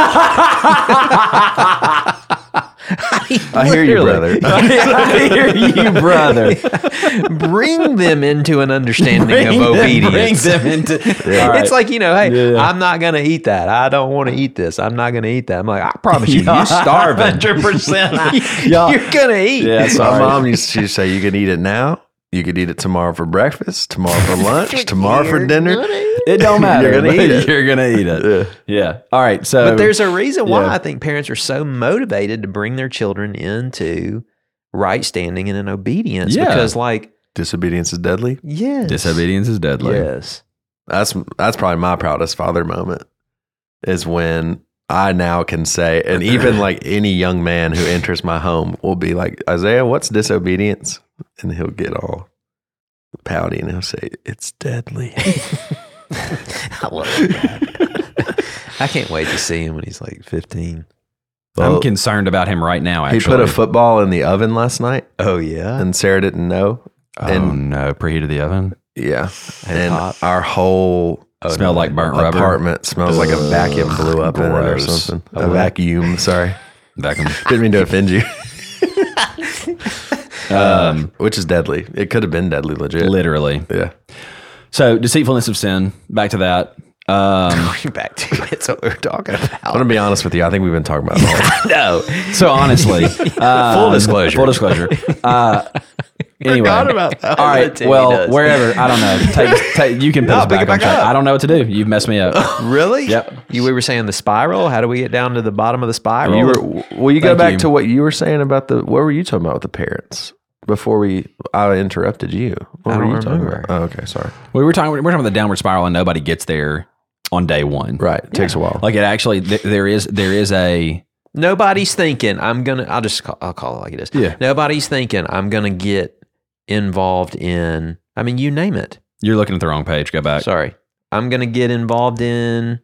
I hear you, brother. I hear you, brother. Bring them into an understanding Bring of them- obedience. Bring them into. Yeah. All right. It's like, you know, hey, Yeah. I'm not going to eat that. I don't want to eat this. I'm not going to eat that. I'm like, I promise you, you're starving. one hundred percent. You're going to eat. Yeah, My sorry. mom used to say, "You can eat it now. You could eat it tomorrow for breakfast, tomorrow for lunch, tomorrow for dinner. It don't matter. You're gonna but eat it. You're gonna eat it. Yeah. Yeah. All right. So, But there's a reason why yeah. I think parents are so motivated to bring their children into right standing and in obedience. Yeah. Because, like, Disobedience is deadly. yes. disobedience is deadly. Yes. That's that's probably my proudest father moment is when I now can say, and even like any young man who enters my home will be like, Isaiah, what's disobedience? And he'll get all pouty and he'll say, it's deadly. I love that. I can't wait to see him when he's like fifteen. Well, I'm concerned about him right now. he Actually, put a football in the oven last night Oh, yeah. and Sarah didn't know. oh and- no, preheated the oven. Yeah. And And hot. our whole Smelled like burnt rubber. apartment smells like a vacuum blew up in it or Gross. something. A vacuum, sorry. Vacuum. Didn't mean to offend you. um, Which is deadly. It could have been deadly legit. literally. Yeah. So deceitfulness of sin. Back to that. Um, Back to it. That's what we were talking I'm about. going to be honest with you. I think we've been talking about it all. No. so honestly, um, Full disclosure. Full disclosure. Uh, anyway, Forgot about that. all right. Timmy Well, does. wherever I don't know. Take, take, you can put No, us pick back it on back track. up. I don't know what to do. You've messed me up. Really? Yep. You, we were saying the spiral. How do we get down to the bottom of the spiral? You were, will you go Thank back you. to what you were saying about the, what were you talking about with the parents before we, I interrupted you? What I were don't you talking remember. about? Oh, okay. Sorry. We were talking. We're talking about the downward spiral, and nobody gets there on day one. Right. It takes a while. Like it actually, th- there is there is a Nobody's thinking I'm gonna. I'll just call, I'll call it like it is. Yeah. Nobody's thinking I'm gonna get involved in. I mean, you name it. You're looking at the wrong page. Go back. Sorry, I'm gonna get involved in.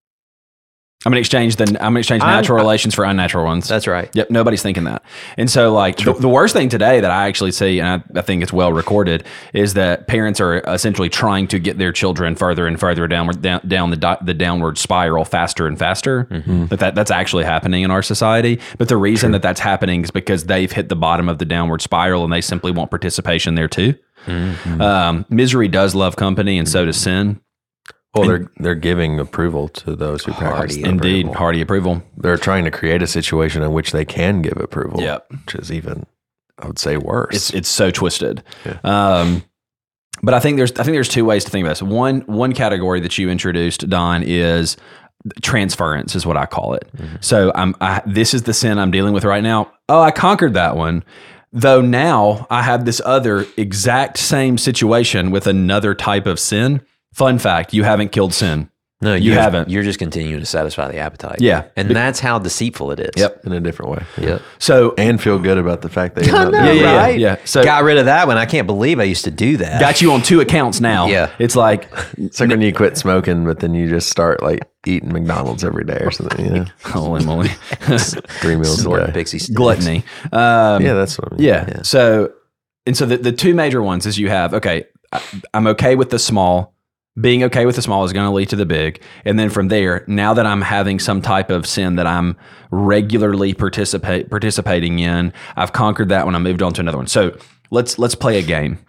I'm gonna exchange the. I'm gonna exchange I'm- natural relations for unnatural ones. That's right. Yep, nobody's thinking that. And so, like, the, the worst thing today that I actually see, and I, I think it's well recorded, is that parents are essentially trying to get their children further and further downward, down, down the di- the downward spiral faster and faster. Mm-hmm. That, that that's actually happening in our society. But the reason that that's happening is because they've hit the bottom of the downward spiral and they simply want participation there too. Mm-hmm. Um, misery does love company, and so does sin. well, they're, they're giving approval to those who practice. Hearty the Indeed, approval. hearty approval. They're trying to create a situation in which they can give approval. Yep. Which is even, I would say, worse. It's it's so twisted. Um, but I think there's I think there's two ways to think about this. One one category that you introduced, Don, is transference, is what I call it. So I'm I, this is the sin I'm dealing with right now. Oh, I conquered that one. Though now I have this other exact same situation with another type of sin. Fun fact: you haven't killed sin. No, You you're- haven't. You're just continuing to satisfy the appetite. Yeah. and that's how deceitful it is. Yep. in a different way. Yep. So And feel good about the fact that you're I not know, doing yeah, yeah, right? yeah. So Got rid of that one. I can't believe I used to do that. got you on two accounts now. Yeah. It's like It's like when you quit smoking, but then you just start like eating McDonald's every day or something. You know, holy moly, three meals a Snorting day. pixie sticks. gluttony. Um, Yeah, that's what I mean. Yeah. So, and so the, the two major ones is you have, okay, I, I'm okay with the small. Being okay with the small is going to lead to the big. And then from there, now that I'm having some type of sin that I'm regularly participate participating in, I've conquered that one. I moved on to another one. So let's let's play a game.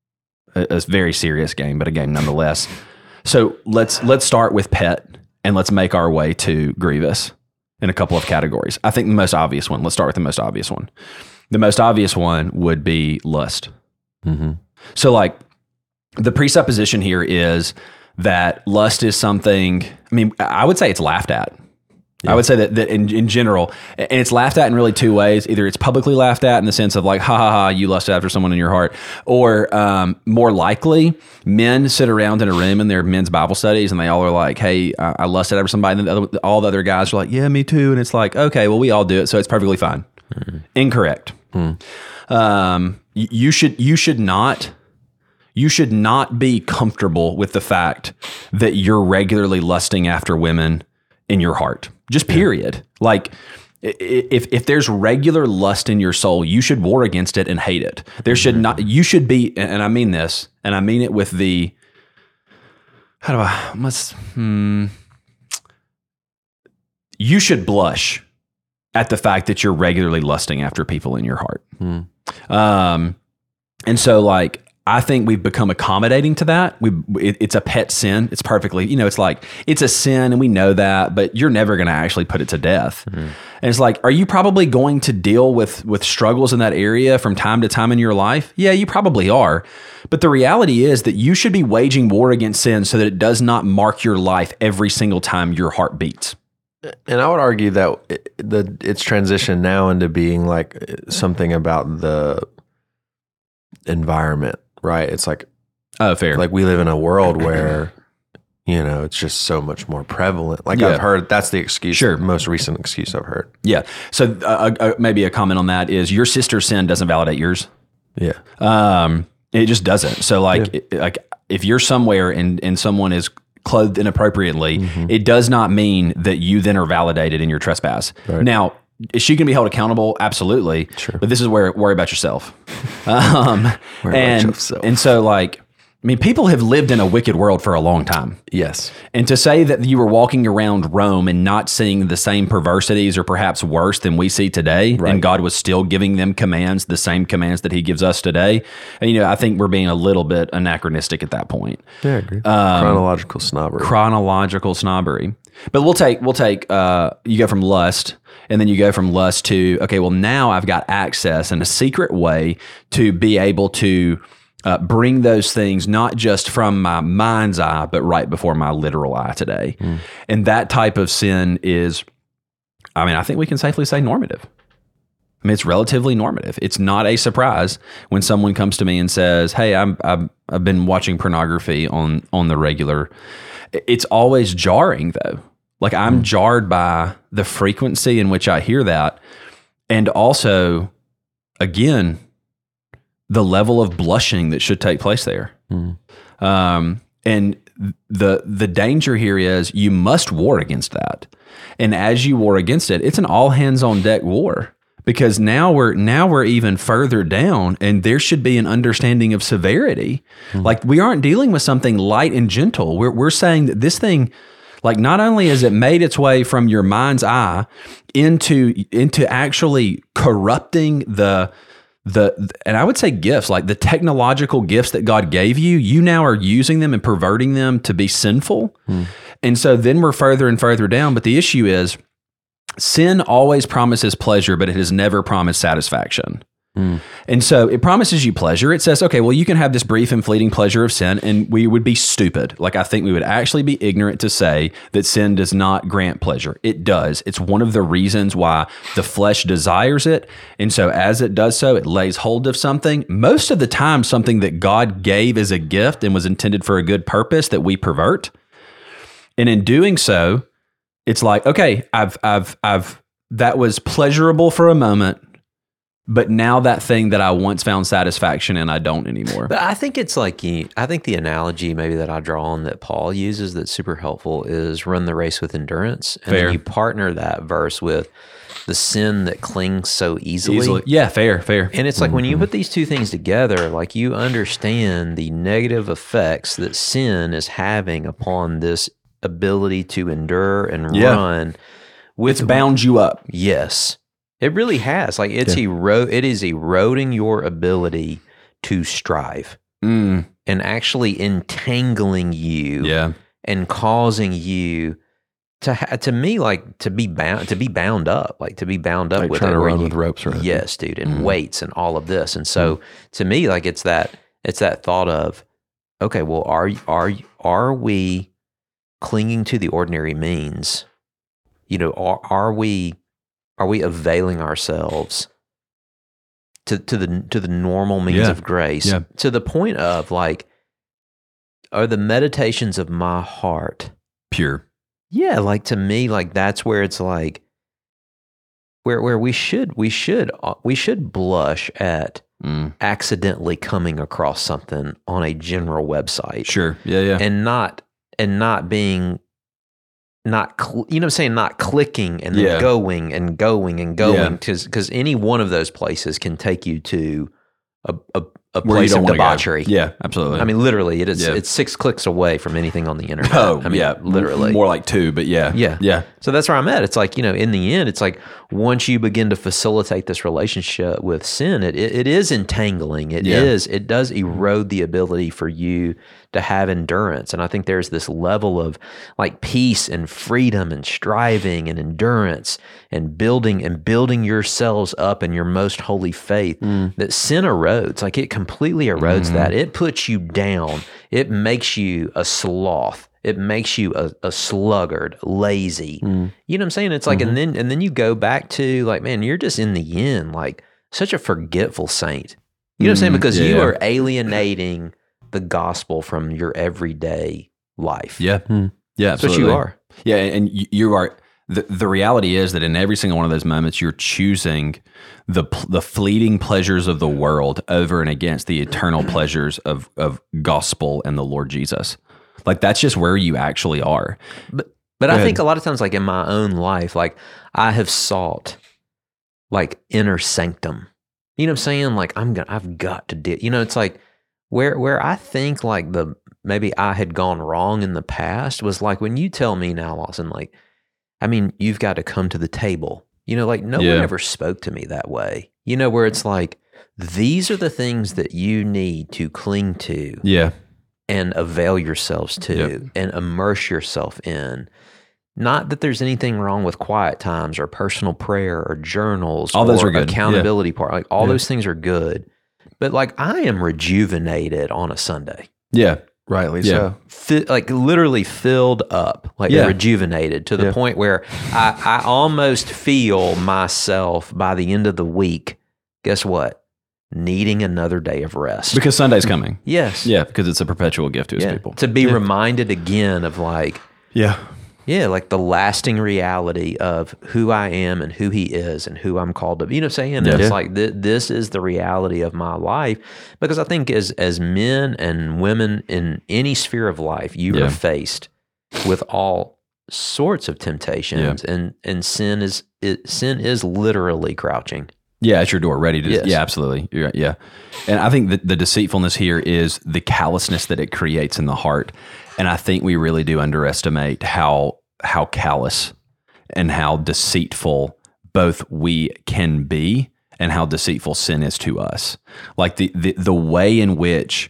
A, a very serious game, but a game nonetheless. So let's let's start with pet and let's make our way to grievous in a couple of categories. I think the most obvious one, let's start with the most obvious one. The most obvious one would be lust. Mm-hmm. So, like, the presupposition here is that lust is something, I mean, I would say it's laughed at. I would say that, that in, in general, and it's laughed at in really two ways. Either it's publicly laughed at in the sense of like, ha ha ha, you lusted after someone in your heart. Or um, more likely, men sit around in a room in their men's Bible studies and they all are like, hey, I, I lusted after somebody. And then the other, all the other guys are like, yeah, me too. And it's like, okay, well, we all do it. So it's perfectly fine. Mm-hmm. Incorrect. Mm-hmm. Um, you, you should, you should not... You should not be comfortable with the fact that you're regularly lusting after women in your heart. Just period. Like i- if if there's regular lust in your soul, you should war against it and hate it. There should not. You should be, and I mean this, and I mean it with the. How do I must? Hmm, you should blush at the fact that you're regularly lusting after people in your heart. Um, and so like. I think we've become accommodating to that. We it, it's a pet sin. It's perfectly, you know, it's like it's a sin and we know that, but you're never going to actually put it to death. Mm-hmm. And it's like, are you probably going to deal with with struggles in that area from time to time in your life? Yeah, you probably are. But the reality is that you should be waging war against sin so that it does not mark your life every single time your heart beats. And I would argue that it, the it's transitioned now into being like something about the environment. Right. It's like, oh, fair. Like we live in a world where, you know, it's just so much more prevalent. Like yeah. I've heard that's the excuse, sure. the most recent excuse I've heard. Yeah. So uh, uh, maybe a comment on that is your sister's sin doesn't validate yours. Yeah. Um, it just doesn't. So like, yeah. it, like if you're somewhere and, and someone is clothed inappropriately, mm-hmm. it does not mean that you then are validated in your trespass. Right. Now, is she going to be held accountable? Absolutely. Sure. But this is where worry about yourself. Um, worry and, about yourself. And so like, I mean, people have lived in a wicked world for a long time. Yes. And to say that you were walking around Rome and not seeing the same perversities or perhaps worse than we see today, right. and God was still giving them commands, the same commands that he gives us today. And, you know, I think we're being a little bit anachronistic at that point. Yeah, I agree. Um, chronological snobbery. Chronological snobbery. But we'll take, we'll take, uh, you go from lust and then you go from lust to, okay, well now I've got access in a secret way to be able to uh, bring those things, not just from my mind's eye, but right before my literal eye today. Mm. And that type of sin is, I mean, I think we can safely say normative. I mean, it's relatively normative. It's not a surprise when someone comes to me and says, hey, I'm, I'm I've been watching pornography on, on the regular. It's always jarring though. Like I'm mm. jarred by the frequency in which I hear that. And also, again, the level of blushing that should take place there. Mm. Um, and the the danger here is you must war against that. And as you war against it, it's an all hands on deck war. Because now we're now we're even further down, and there should be an understanding of severity. Mm. Like we aren't dealing with something light and gentle. We're we're saying that this thing, like not only has it made its way from your mind's eye into into actually corrupting the the and I would say gifts, like the technological gifts that God gave you, you now are using them and perverting them to be sinful. Mm. And so then we're further and further down. But the issue is, sin always promises pleasure, but it has never promised satisfaction. Mm. And so it promises you pleasure. It says, okay, well, you can have this brief and fleeting pleasure of sin, and we would be stupid. Like I think we would actually be ignorant to say that sin does not grant pleasure. It does. It's one of the reasons why the flesh desires it. And so as it does so, it lays hold of something, most of the time something that God gave as a gift and was intended for a good purpose that we pervert. And in doing so, it's like, okay, I've, I've, I've, that was pleasurable for a moment, but now that thing that I once found satisfaction in, I don't anymore. But I think it's like, I think the analogy maybe that I draw on that Paul uses that's super helpful is run the race with endurance. And fair. Then you partner that verse with the sin that clings so easily. easily. Yeah, fair, fair. And it's like mm-hmm. when you put these two things together, like you understand the negative effects that sin is having upon this ability to endure and yeah. run. With, it's bound you up. Yes. It really has. Like it's yeah. ero- it is eroding your ability to strive mm. and actually entangling you yeah. and causing you to ha- to me like to be bound to be bound up, like to be bound up like with trying it, to where run you, with ropes around. Yes, dude, and mm. weights and all of this. And so mm. to me, like it's that it's that thought of, okay, well, are are are we clinging to the ordinary means? You know, are are we are we availing ourselves to to the to the normal means yeah. of grace yeah. to the point of like, are the meditations of my heart pure? Yeah, like to me, like that's where it's like where where we should we should uh, we should blush at mm. accidentally coming across something on a general website. Sure, yeah, yeah, and not and not being. Not, cl- you know what I'm saying? Not clicking and then yeah. going and going and going yeah. because because any one of those places can take you to a, a, a Where you place don't of wanna go. debauchery. Yeah, absolutely. I mean, literally, it is. Yeah. It's six clicks away from anything on the internet. oh, I mean, yeah, literally. more like two, but yeah, Yeah. yeah, So that's where I'm at. It's like, you know, in the end, it's like once you begin to facilitate this relationship with sin, it it, it is entangling. It Yeah. is. It does erode the ability for you to have endurance. And I think there's this level of like peace and freedom and striving and endurance and building and building yourselves up in your most holy faith that sin erodes. Like it completely erodes that. It puts you down. It makes you a sloth. It makes you a, a sluggard, lazy. You know what I'm saying? It's like, and then and then you go back to like, man, you're just in the end like such a forgetful saint. You know what I'm saying? Because you yeah. are alienating the gospel from your everyday life. yeah, yeah. That's what Absolutely. you are. Yeah, and you you are. The, the reality is that in every single one of those moments, you're choosing the the fleeting pleasures of the world over and against the eternal pleasures of of gospel and the Lord Jesus. Like that's just where you actually are. But but I think a lot of times, like in my own life, like I have sought like inner sanctum. You know what I'm saying? Like I'm gonna, I've got to do. You know, it's like where where I think like the maybe I had gone wrong in the past was like when you tell me now, Lawson, like, I mean, you've got to come to the table. You know, like no Yeah. one ever spoke to me that way. You know, where it's like these are the things that you need to cling to Yeah, and avail yourselves to Yep. and immerse yourself in. Not that there's anything wrong with quiet times or personal prayer or journals. All those or are good. Accountability part. Like all Yeah. those things are good. But like I am rejuvenated on a Sunday. yeah, Rightly Yeah. so. Fi- like literally filled up, like Yeah. rejuvenated to the Yeah. point where I, I almost feel myself by the end of the week, guess what? Needing another day of rest. because Sunday's coming. yes. Yeah, because it's a perpetual gift to His Yeah. people. To be reminded again of like, Yeah. yeah, like the lasting reality of who I am and who He is and who I'm called to be. You know what I'm saying? And Yeah. it's Yeah. like th- this is the reality of my life because I think as as men and women in any sphere of life, you Yeah. are faced with all sorts of temptations, and and sin is it, sin is literally crouching. Yeah, at your door, ready to. Yes. Yeah, absolutely. You're right, yeah, and I think that the deceitfulness here is the callousness that it creates in the heart, and I think we really do underestimate how how callous and how deceitful both we can be and how deceitful sin is to us. Like the the, the way in which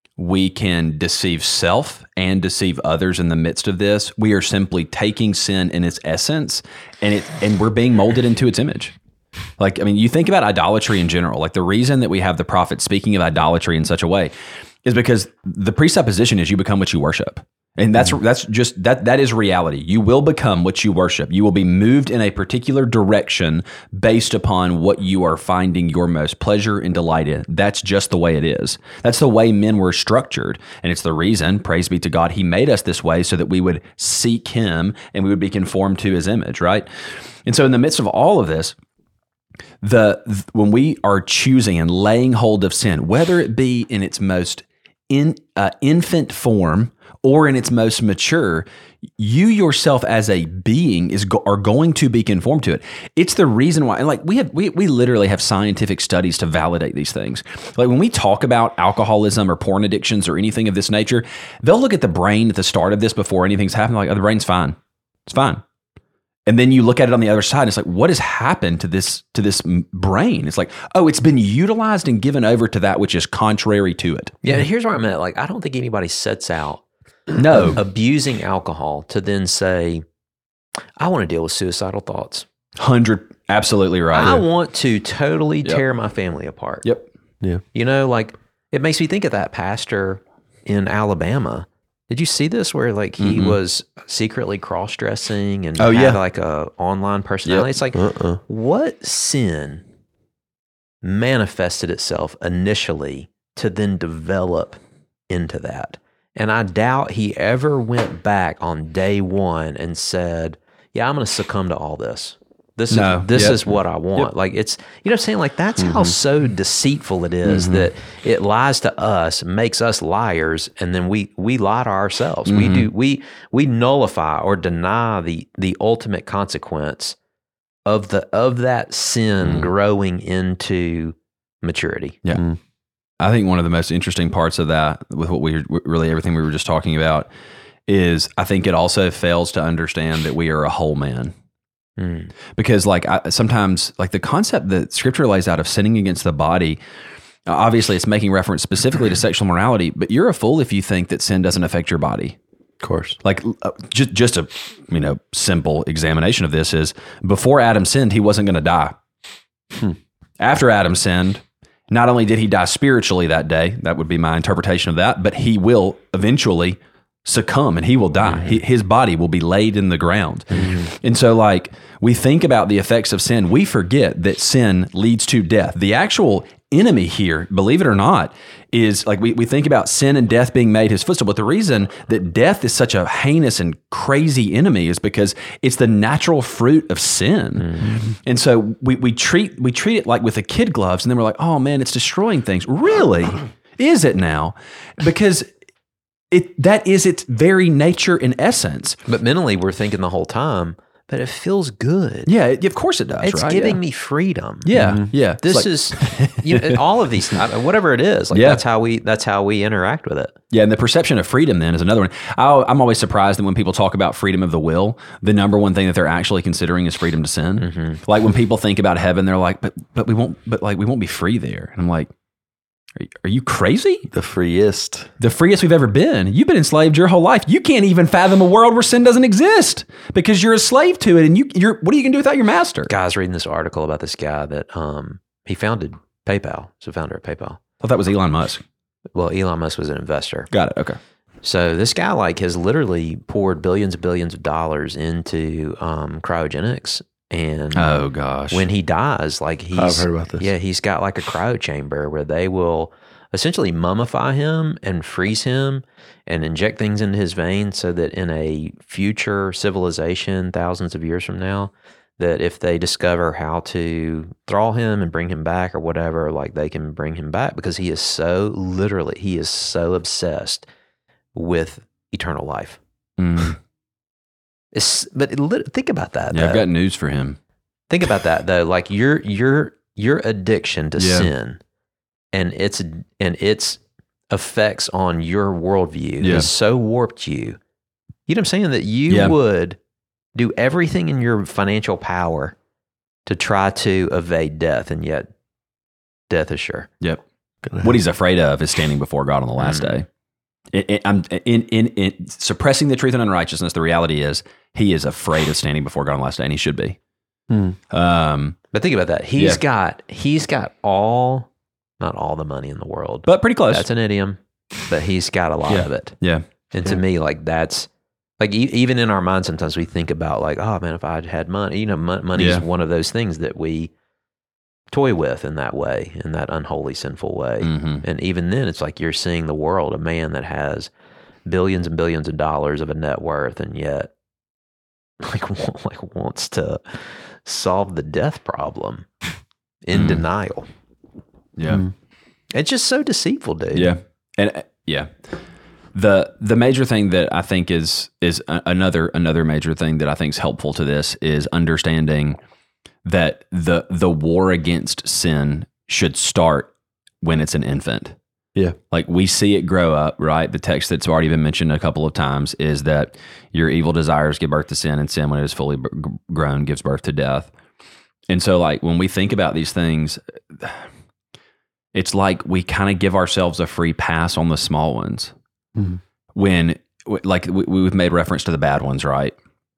we can deceive self and deceive others in the midst of this, we are simply taking sin in its essence, and it and we're being molded into its image. Like, I mean, you think about idolatry in general. Like the reason that we have the prophet speaking of idolatry in such a way is because the presupposition is you become what you worship. And that's that's just that that is reality. You will become what you worship. You will be moved in a particular direction based upon what you are finding your most pleasure and delight in. That's just the way it is. That's the way men were structured. And it's the reason, praise be to God, He made us this way so that we would seek Him and we would be conformed to His image, right? And so in the midst of all of this, the th- when we are choosing and laying hold of sin, whether it be in its most in uh, infant form or in its most mature, you yourself as a being is go- are going to be conformed to it. It's the reason why, and like we have, we we literally have scientific studies to validate these things. Like when we talk about alcoholism or porn addictions or anything of this nature, they'll look at the brain at the start of this before anything's happened. Like, oh, the brain's fine, it's fine. And then you look at it on the other side, and it's like, what has happened to this to this m- brain? It's like, oh, it's been utilized and given over to that which is contrary to it. Yeah, and here's where I'm at. Like, I don't think anybody sets out No, abusing alcohol to then say, I want to deal with suicidal thoughts. hundred, absolutely right. I want to totally tear my family apart. Yep. Yeah. You know, like it makes me think of that pastor in Alabama. Did you see this where like he Mm-mm. was secretly cross-dressing and Oh, had yeah. like a online personality? Yep. It's like, Uh-uh. what sin manifested itself initially to then develop into that? And I doubt he ever went back on day one and said, yeah, I'm going to succumb to all this. This No. is this Yep. is what I want. Yep. Like it's, you know what I'm saying? Like that's how so deceitful it is that it lies to us, makes us liars, and then we we lie to ourselves. We do we we nullify or deny the the ultimate consequence of the of that sin growing into maturity. Yeah. Mm. I think one of the most interesting parts of that, with what we really everything we were just talking about, is I think it also fails to understand that we are a whole man. Mm. Because like I, sometimes like the concept that Scripture lays out of sinning against the body, obviously it's making reference specifically to sexual morality, but you're a fool if you think that sin doesn't affect your body. Of course. Like uh, just just a you know simple examination of this is before Adam sinned, he wasn't going to die. Hmm. After Adam sinned, not only did he die spiritually that day, that would be my interpretation of that, but he will eventually succumb and he will die. Mm-hmm. He, his body will be laid in the ground. Mm-hmm. And so like we think about the effects of sin, we forget that sin leads to death. The actual enemy here, believe it or not, is like we, we think about sin and death being made his footstool. But the reason that death is such a heinous and crazy enemy is because it's the natural fruit of sin. Mm-hmm. And so we, we treat we treat it like with the kid gloves, and then we're like, oh man, it's destroying things. Really? Is it now? Because it that is its very nature and essence. But mentally, we're thinking the whole time, but it feels good. Yeah, it, of course it does. It's right? giving yeah. me freedom. Yeah, yeah. It's This like- is, you know, all of these, I mean, whatever it is, like Yeah. that's how we, that's how we interact with it. Yeah, and the perception of freedom then is another one. I, I'm always surprised that when people talk about freedom of the will, the number one thing that they're actually considering is freedom to sin. Mm-hmm. Like when people think about heaven, they're like, "But but we won't, but like we won't be free there." And I'm like, "Are you, are you crazy? The freest. The freest we've ever been. You've been enslaved your whole life. You can't even fathom a world where sin doesn't exist because you're a slave to it. And you, you're what are you gonna do without your master?" Guys, reading this article about this guy that um he founded PayPal. He's the founder of PayPal. I thought that was Elon Musk. Well, Elon Musk was an investor. Got it. Okay. So this guy like has literally poured billions and billions of dollars into um, cryogenics, and Oh gosh. when he dies, like he's I've heard about this. Yeah, he's got like a cryo chamber where they will essentially mummify him and freeze him and inject things into his veins so that in a future civilization, thousands of years from now, that if they discover how to thaw him and bring him back or whatever, like they can bring him back because he is so literally, he is so obsessed with eternal life. Mm. It's, but it, lit- think about that. Yeah, I've though. got news for him. Think about that though. Like your your your addiction to Yeah. sin and its and its effects on your worldview Yeah. has so warped you. You know what I'm saying? That you Yeah. would do everything in your financial power to try to evade death, and yet death is sure. Yep. What he's afraid of is standing before God on the last Mm. day. It, it, I'm in, in in suppressing the truth and unrighteousness. The reality is he is afraid of standing before God on the last day, and he should be. Hmm. Um, But think about that. He's Yeah. got he's got all not all the money in the world. but pretty close. That's an idiom, but he's got a lot Yeah. of it. yeah. And to me, like that's like e- even in our mind, sometimes we think about like, oh man, if I had money, you know, mon- money Yeah. is one of those things that we toy with in that way, in that unholy, sinful way. hmm And even then, it's like you're seeing the world, a man that has billions and billions of dollars of a net worth, and yet like wa- like wants to solve the death problem in Mm. denial. Yeah. Mm. It's just so deceitful, dude. Yeah. And uh, yeah. The the major thing that I think is is a- another another major thing that I think is helpful to this is understanding that the the war against sin should start when it's an infant. Yeah. Like we see it grow up, right? The text that's already been mentioned a couple of times is that your evil desires give birth to sin, and sin, when it is fully b- grown, gives birth to death. And so, like, when we think about these things, it's like we kind of give ourselves a free pass on the small ones. Mhm. When, like, we, we've made reference to the bad ones, right?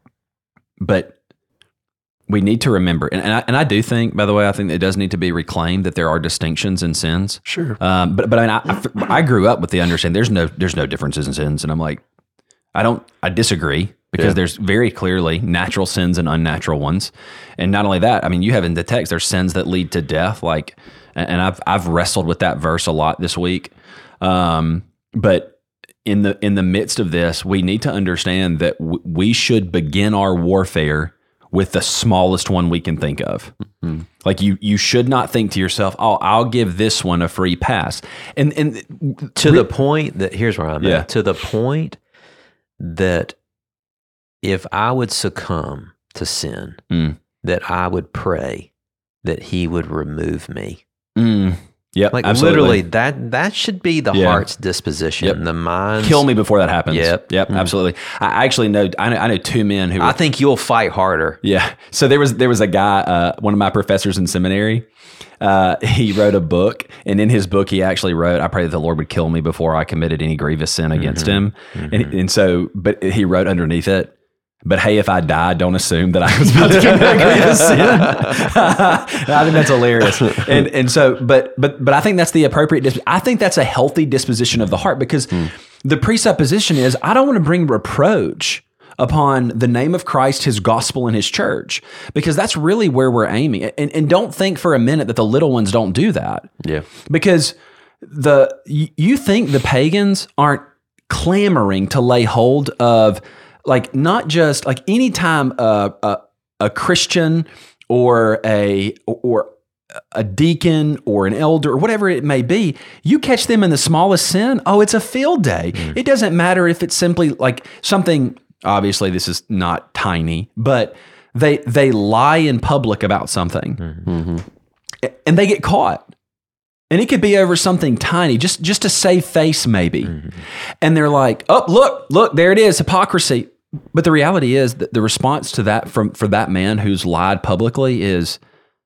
But we need to remember, and, and, I, and I do think, by the way, I think it does need to be reclaimed that there are distinctions in sins. Sure. Um, but but I mean, I, I grew up with the understanding there's no there's no differences in sins, and I'm like, I don't I disagree because Yeah. there's very clearly natural sins and unnatural ones, and not only that, I mean, you have in the text there's sins that lead to death, like, and I've I've wrestled with that verse a lot this week, um, but in the in the midst of this, we need to understand that w- we should begin our warfare with the smallest one we can think of. Mm-hmm. Like you, you should not think to yourself, "Oh, I'll give this one a free pass." And and To the point that here's where I'm Yeah. at. To the point that if I would succumb to sin, Mm. that I would pray that he would remove me. Mm, Yep, Like absolutely. literally, that that should be the Yeah. heart's disposition. Yep. The mind. Kill me before that happens. Yep. Yep, absolutely. I actually know I know, I know two men who were, I think you'll fight harder. yeah. So there was there was a guy, uh, one of my professors in seminary. Uh, he wrote a book, and in his book, he actually wrote, "I pray that the Lord would kill me before I committed any grievous sin against Him." And, and so, but he wrote underneath it, "But hey, if I die, don't assume that I was about to commit a grievous sin." I think that's hilarious. And and so, but but but I think that's the appropriate. Dis- I think that's a healthy disposition of the heart, because the presupposition is I don't want to bring reproach upon the name of Christ, His gospel, and His church, because that's really where we're aiming. And, and don't think for a minute that the little ones don't do that. Yeah. Because the you, you think the pagans aren't clamoring to lay hold of, like, not just like anytime a, a, a Christian or a or a deacon or an elder or whatever it may be, you catch them in the smallest sin, oh, it's a field day. Mm. It doesn't matter if it's simply like something. Obviously, this is not tiny, but they they lie in public about something, mm-hmm. and they get caught. And it could be over something tiny, just just to save face, maybe. Mm-hmm. And they're like, "Oh, look, look, there it is, hypocrisy." But the reality is that the response to that from for that man who's lied publicly is,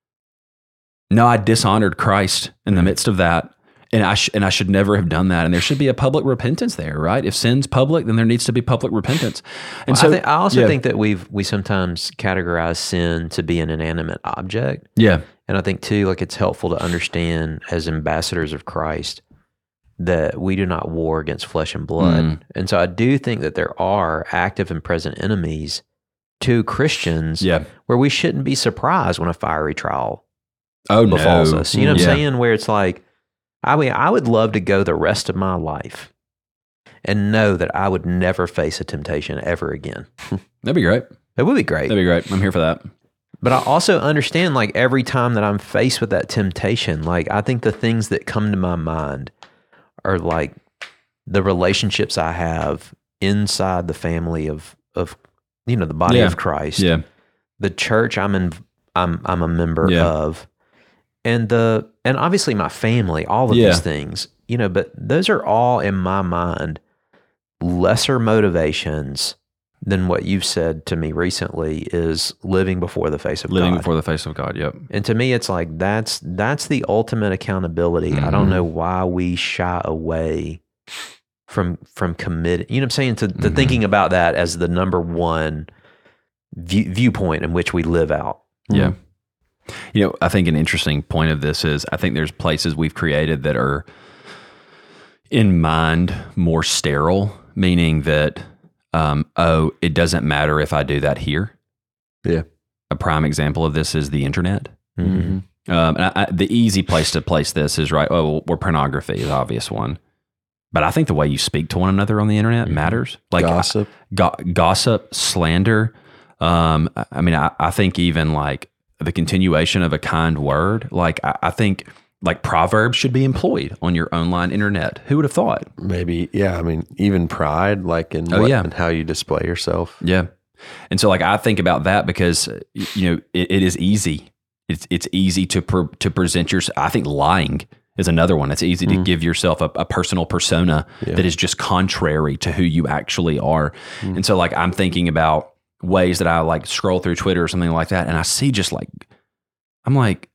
"No, I dishonored Christ in the midst of that. And I sh- and I should never have done that." And there should be a public repentance there, right? If sin's public, then there needs to be public repentance. And Well, so I, think, I also yeah. think that we've we sometimes categorize sin to be an inanimate object, yeah, and I think too, like it's helpful to understand as ambassadors of Christ that we do not war against flesh and blood, Mm. and so I do think that there are active and present enemies to Christians, yeah. where we shouldn't be surprised when a fiery trial Oh, befalls no. us. You know what Yeah. I'm saying? Where it's like, I mean, I would love to go the rest of my life and know that I would never face a temptation ever again. That'd be great. It would be great. That'd be great. I'm here for that. But I also understand, like, every time that I'm faced with that temptation, like, I think the things that come to my mind are like the relationships I have inside the family of, of you know, the body Yeah. of Christ, Yeah. the church I'm in, I'm, I'm a member Yeah. of, and the, and obviously my family, all of Yeah. these things, you know, but those are all in my mind lesser motivations than what you've said to me recently is living before the face of Living God. before the face of God. Yep. And to me, it's like that's that's the ultimate accountability. I don't know why we shy away from from committing. You know what I'm saying? To, to thinking about that as the number one view, viewpoint in which we live out. Yeah. You know, I think an interesting point of this is I think there's places we've created that are in mind more sterile, meaning that, um, oh, it doesn't matter if I do that here. Yeah. A prime example of this is the internet. Mm-hmm. Um, and I, I, the easy place to place this is right. Oh, well, pornography is the obvious one, but I think the way you speak to one another on the internet matters. Like Gossip. go, gossip, slander. Um, I, I mean, I, I think even like the continuation of a kind word. Like I, I think like proverbs should be employed on your online internet. Who would have thought? Maybe, yeah. I mean, even pride, like in Oh, what, yeah. and how you display yourself. Yeah. And so like I think about that because uh, you know it, it is easy. It's it's easy to pre- to present yourself. I think lying is another one. It's easy to give yourself a, a personal persona that is just contrary to who you actually are. And so like I'm thinking about ways that I like scroll through Twitter or something like that, and I see just like I'm like,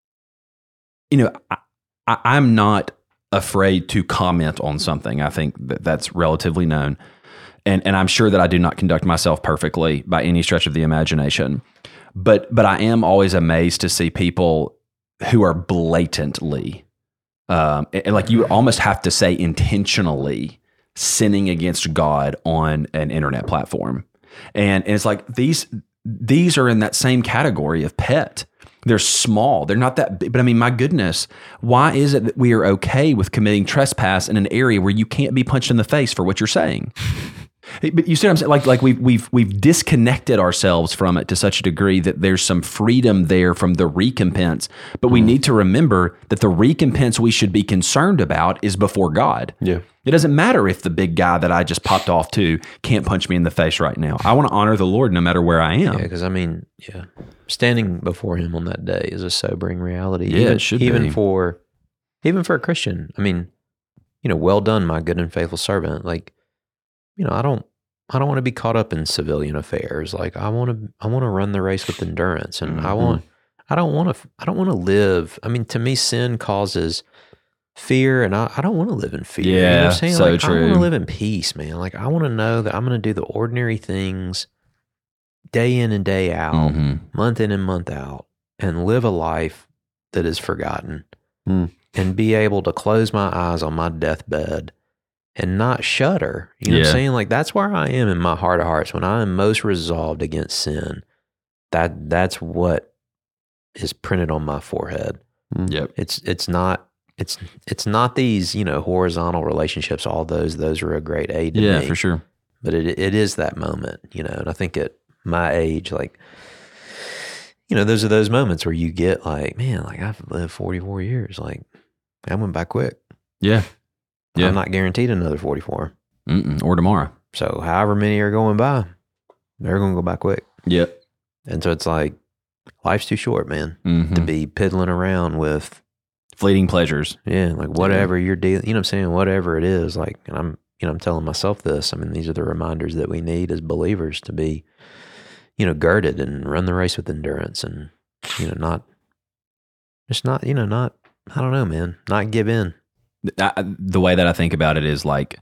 you know, I, I, I'm not afraid to comment on something. I think that that's relatively known. And and I'm sure that I do not conduct myself perfectly by any stretch of the imagination. But but I am always amazed to see people who are blatantly, um, and like you would almost have to say intentionally sinning against God on an internet platform. And, and it's like these these are in that same category of pet. They're small. They're not that big. But I mean, my goodness, why is it that we are okay with committing trespass in an area where you can't be punched in the face for what you're saying? But you see what I'm saying? Like, like we've we've we've disconnected ourselves from it to such a degree that there's some freedom there from the recompense. But we need to remember that the recompense we should be concerned about is before God. Yeah. It doesn't matter if the big guy that I just popped off to can't punch me in the face right now. I want to honor the Lord no matter where I am. Yeah, because I mean, yeah, standing before Him on that day is a sobering reality. Yeah, even, it should even be. for even for a Christian. I mean, you know, well done, my good and faithful servant. Like, you know, I don't, I don't want to be caught up in civilian affairs. Like, I want to, I want to run the race with endurance, and mm-hmm. I want, I don't want to, I don't want to live. I mean, to me, sin causes fear, and I, I don't want to live in fear. Yeah, you know what I'm saying? so like, true. I want to live in peace, man. Like, I want to know that I'm going to do the ordinary things day in and day out, mm-hmm. month in and month out, and live a life that is forgotten, mm. and be able to close my eyes on my deathbed and not shudder. You know yeah. what I'm saying? Like, that's where I am in my heart of hearts. When I am most resolved against sin, that that's what is printed on my forehead. Mm. Yep. It's it's not it's it's not these, you know, horizontal relationships. All those those are a great aid to yeah, me. for sure. But it it is that moment, you know. And I think at my age, like, you know, those are those moments where you get like, man, like I've lived forty-four years. Like, I went by quick. Yeah. Yeah. I'm not guaranteed another forty-four. Mm-mm, or tomorrow. So however many are going by, they're going to go by quick. Yep. And so it's like, life's too short, man, mm-hmm. to be piddling around with fleeting pleasures. Yeah, like whatever yeah. you're dealing, you know what I'm saying? Whatever it is, like, and I'm, you know, I'm telling myself this. I mean, these are the reminders that we need as believers to be, you know, girded and run the race with endurance, and, you know, not, just not, you know, not, I don't know, man, not give in. I, the way that I think about it is like,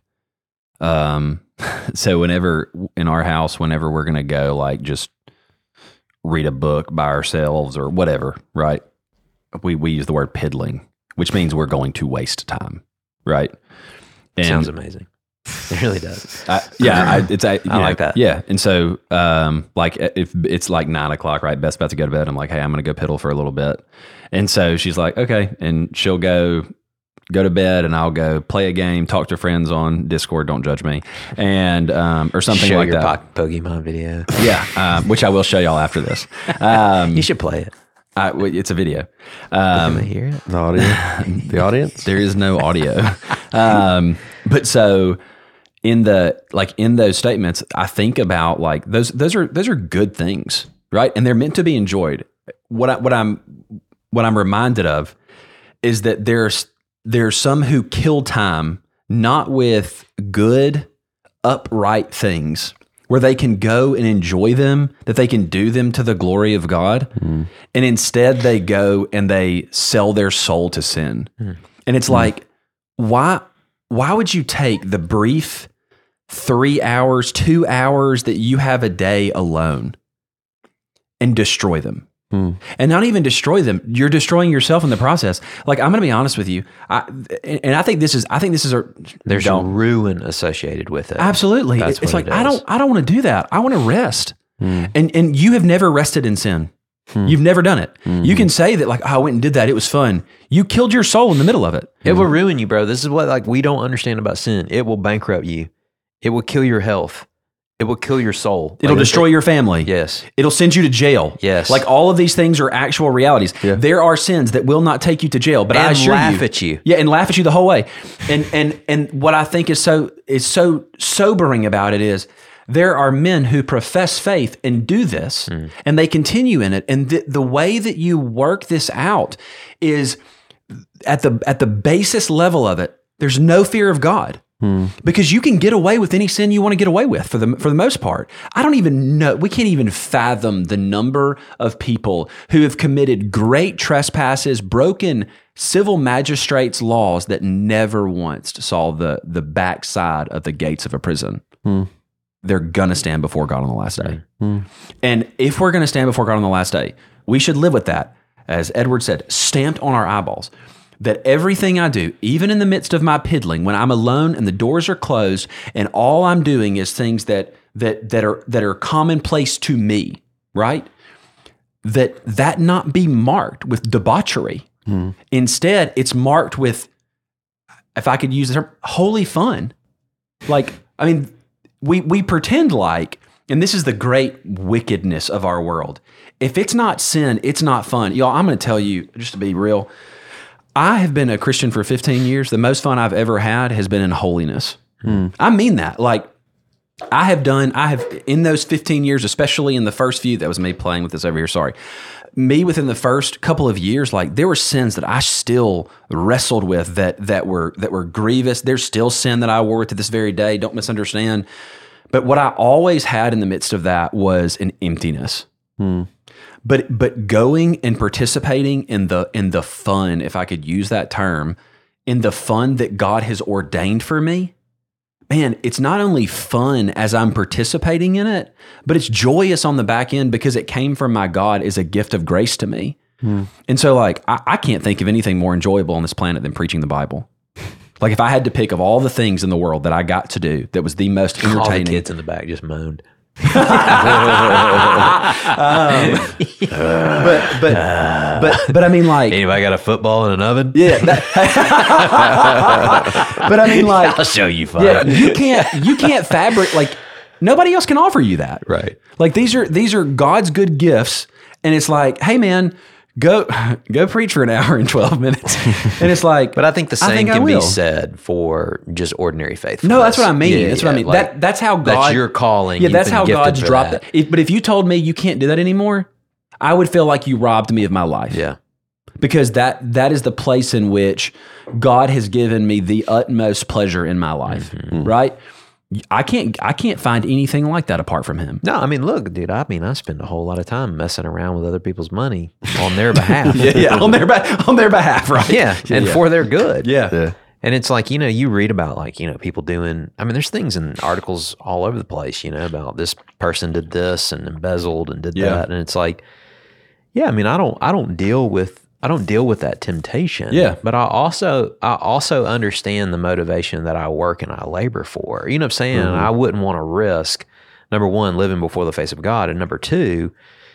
um, so whenever in our house, whenever we're going to go, like, just read a book by ourselves or whatever, right? We we use the word piddling, which means we're going to waste time, right? And sounds amazing. It really does. I, yeah, I, it's I, I know, like that. Yeah, and so um, like if it's like nine o'clock, right? Beth's about to go to bed. I'm like, hey, I'm going to go piddle for a little bit, and so she's like, okay, and she'll go. go to bed, and I'll go play a game, talk to friends on Discord, don't judge me, and um, or something Show like your that. po- Pokemon video. Yeah, um, which I will show y'all after this. Um, You should play it. I, well, it's a video. Can Um, I hear it? The audience, the audience. there is no audio, um, but so in the like in those statements, I think about like those those are those are good things, right? And they're meant to be enjoyed. What I, what I'm what I'm reminded of is that there's There's some who kill time not with good, upright things where they can go and enjoy them, that they can do them to the glory of God. Mm. And instead they go and they sell their soul to sin. Mm. And it's mm. like, why, why would you take the brief three hours, two hours that you have a day alone and destroy them? Hmm. And not even destroy them. You're destroying yourself in the process. Like, I'm going to be honest with you. I, and I think this is, I think this is a, there's don't. ruin associated with it. Absolutely. That's it's like, it I don't, I don't want to do that. I want to rest. Hmm. And, and you have never rested in sin. Hmm. You've never done it. Mm-hmm. You can say that like, oh, I went and did that. It was fun. You killed your soul in the middle of it. It mm-hmm. will ruin you, bro. This is what like we don't understand about sin. It will bankrupt you. It will kill your health. It will kill your soul. It'll like, destroy it, your family. Yes. It'll send you to jail. Yes. Like all of these things are actual realities. Yeah. There are sins that will not take you to jail, but and I assure laugh you, at you. Yeah, and laugh at you the whole way. And and and what I think is so is so sobering about it is there are men who profess faith and do this, mm. and they continue in it. And the, the way that you work this out is at the at the basis level of it. There's no fear of God. Hmm. Because you can get away with any sin you want to get away with for the for the most part. I don't even know. We can't even fathom the number of people who have committed great trespasses, broken civil magistrates' laws that never once saw the the backside of the gates of a prison. Hmm. They're going to stand before God on the last day. Hmm. And if we're going to stand before God on the last day, we should live with that, as Edward said, stamped on our eyeballs. That everything I do, even in the midst of my piddling, when I'm alone and the doors are closed, and all I'm doing is things that that that are that are commonplace to me, right? That that not be marked with debauchery. Mm. Instead, it's marked with, if I could use the term, holy fun. Like, I mean, we we pretend like, and this is the great wickedness of our world. If it's not sin, it's not fun. Y'all, I'm going to tell you, just to be real, I have been a Christian for fifteen years. The most fun I've ever had has been in holiness. Hmm. I mean that. Like, I have done, I have, in those fifteen years, especially in the first few, that was me playing with this over here, sorry. Me within the first couple of years, like there were sins that I still wrestled with that that were that were grievous. There's still sin that I wore to this very day, don't misunderstand. But what I always had in the midst of that was an emptiness. Hmm. But but going and participating in the in the fun, if I could use that term, in the fun that God has ordained for me, man, it's not only fun as I'm participating in it, but it's joyous on the back end because it came from my God as a gift of grace to me. Hmm. And so like, I, I can't think of anything more enjoyable on this planet than preaching the Bible. Like if I had to pick of all the things in the world that I got to do, that was the most All the entertaining. kids in the back just moaned. um, but, but, but, but I mean like, Anybody got a football in an oven? yeah, that, but I mean like, I'll show you five. yeah, you can't, you can't fabric, like nobody else can offer you that. Right. Like these are, these are God's good gifts. And it's like, hey man, go, go preach for an hour and twelve minutes. And it's like, But I think the I same think I can be will. said for just ordinary faith. No, that's what I mean. Yeah, that's yeah, what I mean. like, that that's how God. that's your calling. Yeah, You've that's been how gifted God's for dropped that. it. If- But if you told me you can't do that anymore, I would feel like you robbed me of my life. Yeah. Because that that is the place in which God has given me the utmost pleasure in my life. Mm-hmm. Right? I can't I can't find anything like that apart from Him. No, I mean, look, dude, I mean, I spend a whole lot of time messing around with other people's money on their behalf. yeah, yeah, on their be- on their behalf, right? Yeah, and yeah. for their good. yeah. Yeah. And it's like, you know, you read about like, you know, people doing, I mean, there's things in articles all over the place, you know, about this person did this and embezzled and did Yeah. that. And it's like, yeah, I mean, I don't, I don't deal with, I don't deal with that temptation. Yeah. But I also, I also understand the motivation that I work and I labor for. You know what I'm saying? Mm-hmm. I wouldn't want to risk, number one, living before the face of God. And number two,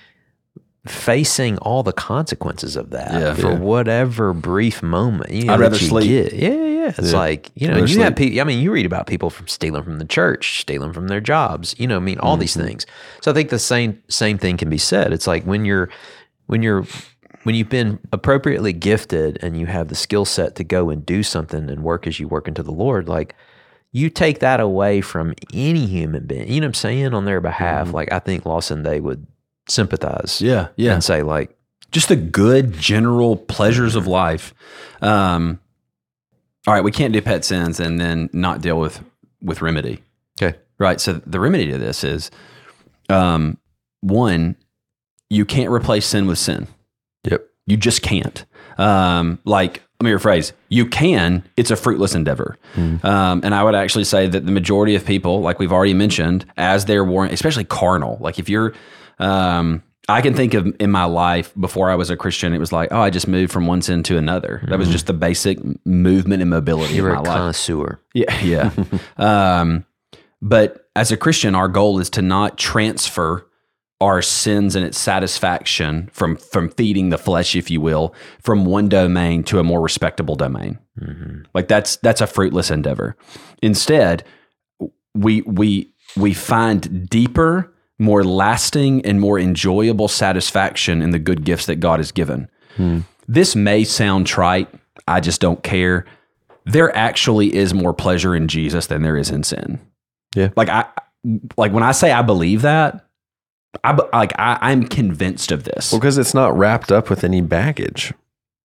facing all the consequences of that Yeah. for Yeah. whatever brief moment. You know, I'd that rather you sleep. get. Yeah, yeah. It's Yeah. like, you know, Rather you have sleep. people, I mean, you read about people from stealing from the church, stealing from their jobs, you know, I mean, all these Mm-hmm. things. So I think the same same thing can be said. It's like when you're when you're when you've been appropriately gifted and you have the skill set to go and do something and work as you work into the Lord, like you take that away from any human being, you know what I'm saying, on their behalf. Like I think Lawson, they would sympathize Yeah, yeah. and say like, Just the good general pleasures of life. Um, all right, we can't do pet sins and then not deal with with remedy. okay, Right. So the remedy to this is, um, one, you can't replace sin with sin. Yep. You just can't. Um, like, let me rephrase. You can. It's a fruitless endeavor. Um, and I would actually say that the majority of people, like we've already mentioned, as they're worn, especially carnal. Like if you're, um, I can think of in my life before I was a Christian, it was like, oh, I just moved from one sin to another. That was just the basic movement and mobility you're of a my life. connoisseur. Yeah, yeah. um, but as a Christian, our goal is to not transfer our sins and its satisfaction from from feeding the flesh, if you will, from one domain to a more respectable domain. Mm-hmm. Like that's that's a fruitless endeavor. Instead, we we we find deeper, more lasting, and more enjoyable satisfaction in the good gifts that God has given. This may sound trite. I just don't care. There actually is more pleasure in Jesus than there is in sin. Yeah. Like I, like when I say I believe that, I be- like I, I'm convinced of this. Well, because it's not wrapped up with any baggage.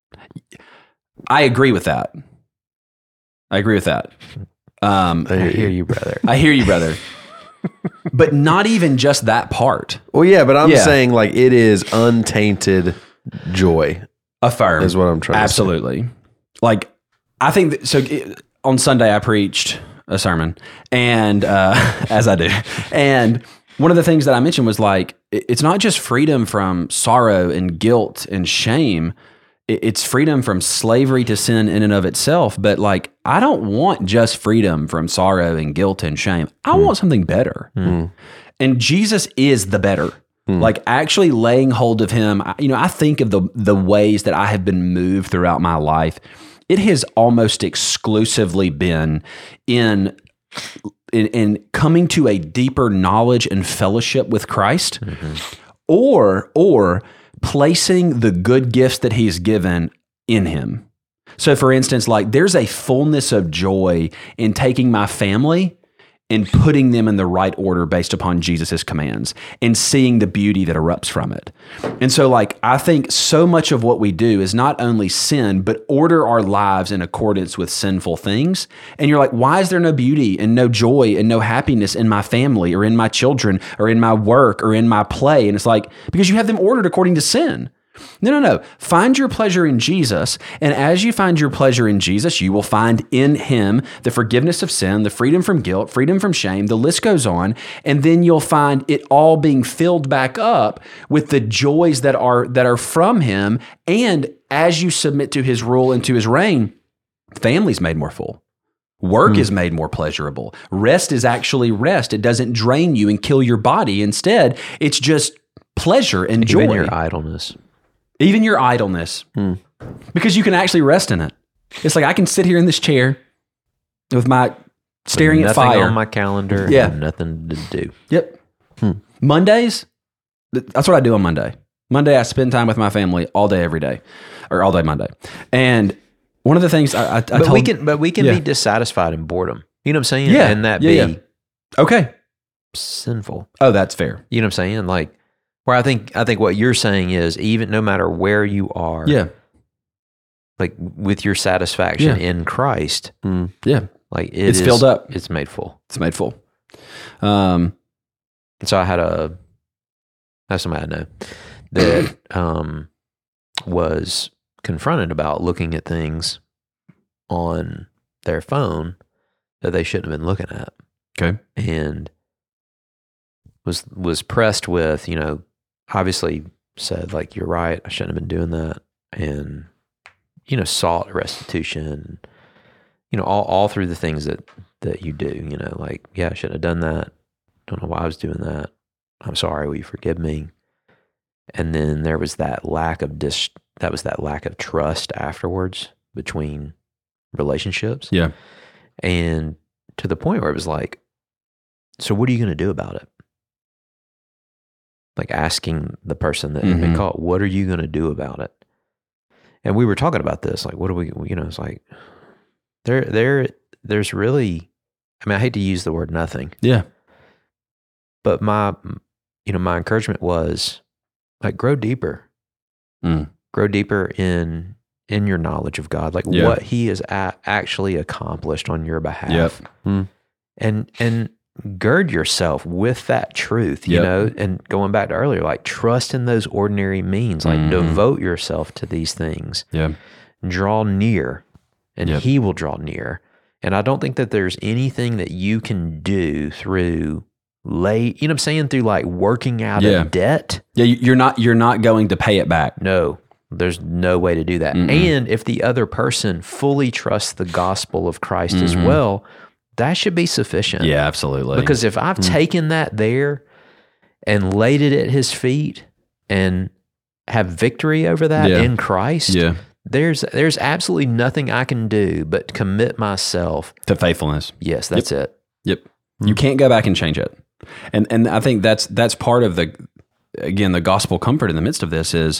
I agree with that. I agree with that. Um, I hear you, brother. I hear you, brother. But not even just that part. Well, yeah, but I'm Yeah. saying like it is untainted joy Affirm is what I'm trying Absolutely. Like, I think that, so. It, on Sunday, I preached a sermon, and uh, as I do, and one of the things that I mentioned was like, it, it's not just freedom from sorrow and guilt and shame. It, it's freedom from slavery to sin in and of itself. But like, I don't want just freedom from sorrow and guilt and shame. I want something better. And Jesus is the better. Like actually laying hold of him. I- You know, I think of the the ways that I have been moved throughout my life. It has almost exclusively been in in, in coming to a deeper knowledge and fellowship with Christ, or or placing the good gifts that he's given in him. So for instance, like there's a fullness of joy in taking my family and putting them in the right order based upon Jesus's commands and seeing the beauty that erupts from it. And so like, I think so much of what we do is not only sin, but order our lives in accordance with sinful things. And you're like, why is there no beauty and no joy and no happiness in my family or in my children or in my work or in my play? And it's like, because you have them ordered according to sin. No, no, no. Find your pleasure in Jesus. And as you find your pleasure in Jesus, you will find in him the forgiveness of sin, the freedom from guilt, freedom from shame. The list goes on. And then you'll find it all being filled back up with the joys that are, that are from him. And as you submit to his rule and to his reign, family's made more full. Work mm. is made more pleasurable. Rest is actually rest. It doesn't drain you and kill your body. Instead, it's just pleasure and joy. Even your idleness. Even your idleness, Hmm. because you can actually rest in it. It's like I can sit here in this chair with my staring With at nothing fire. on my calendar. Yeah. And nothing to do. Yep. Mondays, th- that's what I do on Monday. Monday, I spend time with my family all day, every day, or all day Monday. And one of the things I, I, I But told, we can, but we can Yeah. be dissatisfied in boredom. You know what I'm saying? Yeah. And that Yeah, be yeah. okay. sinful. Oh, that's fair. You know what I'm saying? Like, where I think I think what you're saying is even no matter where you are, Yeah. like with your satisfaction Yeah. in Christ, Yeah. like it It's is- filled up. It's made full. It's made full. Um, And so I had a I have somebody I know that um, was confronted about looking at things on their phone that they shouldn't have been looking at, okay. and was was pressed with, you know, obviously said like, you're right, I shouldn't have been doing that, and you know, sought restitution, you know, all all through the things that that you do, you know, like, yeah, I shouldn't have done that. Don't know why I was doing that. I'm sorry, will you forgive me? And then there was that lack of dis that was that lack of trust afterwards between relationships. Yeah. And to the point where it was like, so what are you going to do about it? Like asking the person that had been Mhm. caught, what are you going to do about it? And we were talking about this, like, what do we, you know, it's like, there, there, there's really, I mean, I hate to use the word nothing, Yeah. but my, you know, my encouragement was like, grow deeper, Mm. grow deeper in, in your knowledge of God, like Yeah. what he has a- actually accomplished on your behalf. Yep. Mm. And, and gird yourself with that truth, you Yep. know, and going back to earlier, like trust in those ordinary means, like Mhm. devote yourself to these things, Yeah. draw near, and Yep. he will draw near. And I don't think that there's anything that you can do through late, you know what I'm saying, through like working out Yeah. of debt. Yeah. you- You're not, you're not going to pay it back. No, there's no way to do that. Mm-mm. And if the other person fully trusts the gospel of Christ as Mhm. well, that should be sufficient. Yeah, absolutely. Because if I've taken that there and laid it at his feet and have victory over that Yeah. in Christ, yeah, there's there's absolutely nothing I can do but commit myself. to faithfulness. Yes, that's it. Yep. You can't go back and change it. And and I think that's that's part of the again the gospel comfort in the midst of this is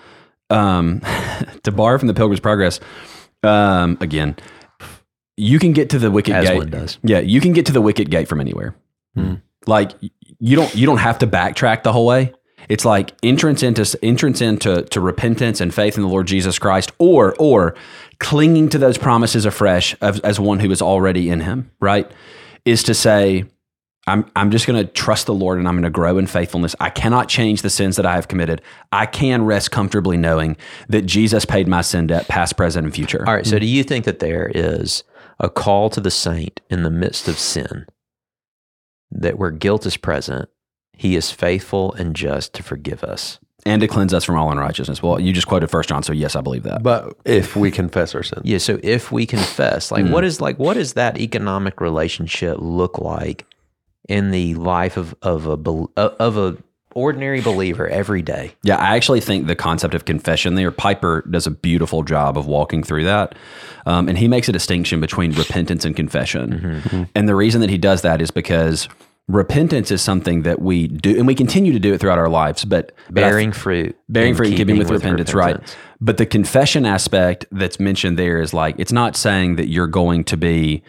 um to borrow from the Pilgrim's Progress um again you can get to the wicket As gate. one does. Yeah, you can get to the wicket gate from anywhere. Like you don't you don't have to backtrack the whole way. It's like entrance into entrance into to repentance and faith in the Lord Jesus Christ, or or clinging to those promises afresh as, as one who is already in Him. Right, is to say, I'm I'm just going to trust the Lord and I'm going to grow in faithfulness. I cannot change the sins that I have committed. I can rest comfortably knowing that Jesus paid my sin debt, past, present, and future. All right. So do you think that there is a call to the saint in the midst of sin, that where guilt is present, he is faithful and just to forgive us? And to cleanse us from all unrighteousness. Well, you just quoted First John, so yes, I believe that. But if we confess our sins, Yeah. So if we confess, like, what is like, what does that economic relationship look like in the life of of a bel- of a ordinary believer every day? Yeah, I actually think the concept of confession there, Piper does a beautiful job of walking through that. Um, and he makes a distinction between repentance and confession. Mm-hmm. And the reason that he does that is because repentance is something that we do, and we continue to do it throughout our lives, but but I th- Bearing fruit, bearing in fruit in keeping with, with repentance, repentance. right? But the confession aspect that's mentioned there is like, it's not saying that you're going to be,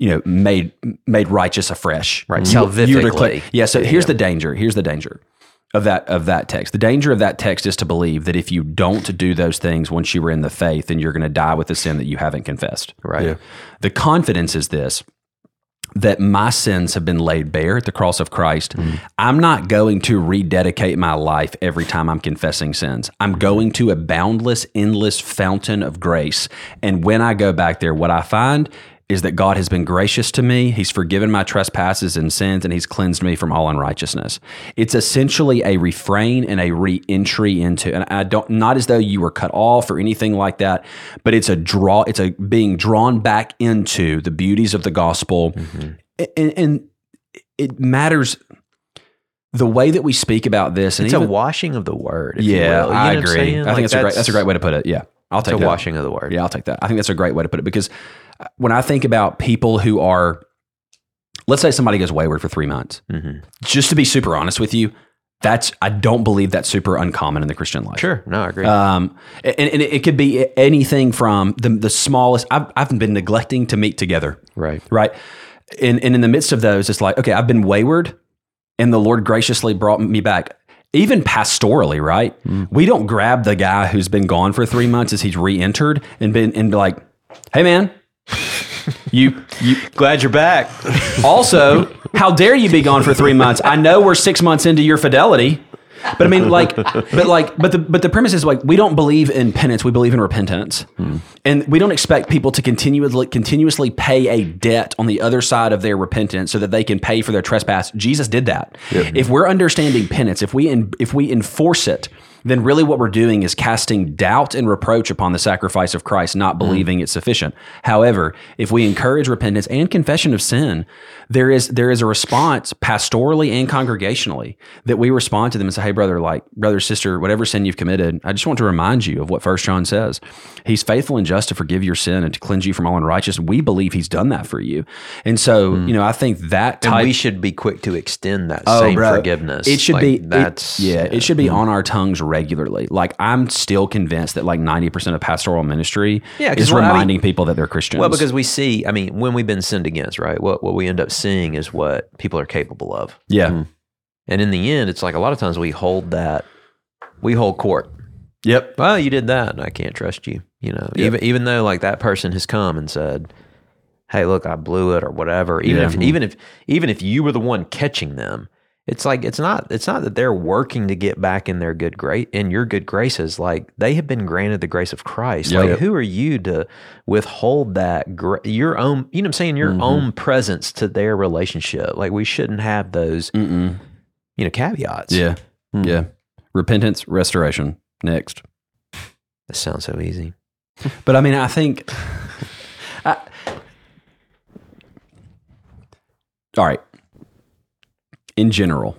you know, made made righteous afresh. Right, You- you're salvifically. decla- Yeah. So here's the danger. Here's the danger of that of that text. The danger of that text is to believe that if you don't do those things once you were in the faith, then you're going to die with the sin that you haven't confessed. Right. Yeah. The confidence is this, that my sins have been laid bare at the cross of Christ. I'm not going to rededicate my life every time I'm confessing sins. I'm going to a boundless, endless fountain of grace. And when I go back there, what I find is that God has been gracious to me. He's forgiven my trespasses and sins, and he's cleansed me from all unrighteousness. It's essentially a refrain and a re-entry into, and I don't, not as though you were cut off or anything like that, but it's a draw, it's a being drawn back into the beauties of the gospel. Mm-hmm. And, and it matters the way that we speak about this. And It's even, a washing of the word. If you yeah, will. You know I what I'm agree. saying? I Like, think that's, a great, that's a great way to put it. Yeah. I'll It's take a that. washing of the word. Yeah, I'll take that. I think that's a great way to put it, because when I think about people who are, let's say somebody goes wayward for three months, Mm-hmm. just to be super honest with you, that's, I don't believe that's super uncommon in the Christian life. Sure. No, I agree. Um, and, and it could be anything from the, the smallest, I've, I've been neglecting to meet together. right. Right. And, and in the midst of those, it's like, okay, I've been wayward and the Lord graciously brought me back. Even pastorally, right? Mm. We don't grab the guy who's been gone for three months as he's re-entered and been and be like, hey man, you you Glad you're back. also, how dare you be gone for three months? I know we're six months into your fidelity. But I mean, like, but like, but the but the premise is like, we don't believe in penance; we believe in repentance, hmm. and we don't expect people to continuously continuously pay a debt on the other side of their repentance so that they can pay for their trespass. Jesus did that. Yep. If we're understanding penance, if we in, if we enforce it, then really what we're doing is casting doubt and reproach upon the sacrifice of Christ, not believing mm. it's sufficient. However, if we encourage repentance and confession of sin, there is there is a response pastorally and congregationally that we respond to them and say, hey, brother, like, brother, sister, whatever sin you've committed, I just want to remind you of what First John says. He's faithful and just to forgive your sin and to cleanse you from all unrighteousness. We believe he's done that for you. And so, mm. you know, I think that type... And we should be quick to extend that oh, same bro, forgiveness. It should like, be... That's... It, yeah, yeah, it should be mm. on our tongues regularly. Like, I'm still convinced that like ninety percent of pastoral ministry yeah, is well, reminding I mean, people that they're Christians. Well, because we see, I mean, when we've been sinned against, right, what, what we end up seeing is what people are capable of. Yeah. Mm. And in the end, it's like a lot of times we hold that, we hold court. Yep. Well, you did that and I can't trust you. You know, yep. even even though like that person has come and said, hey, look, I blew it or whatever. Even yeah. if even if even if you were the one catching them, it's like it's not it's not that they're working to get back in their good grace in your good graces. Like they have been granted the grace of Christ. Yep. Like who are you to withhold that gra- your own? You know what I'm saying? Your mm-hmm. own presence to their relationship. Like we shouldn't have those, Mm-mm. you know, caveats. Yeah, mm. yeah. Repentance, restoration. Next. That sounds so easy. But I mean, I think. I, all right. In general,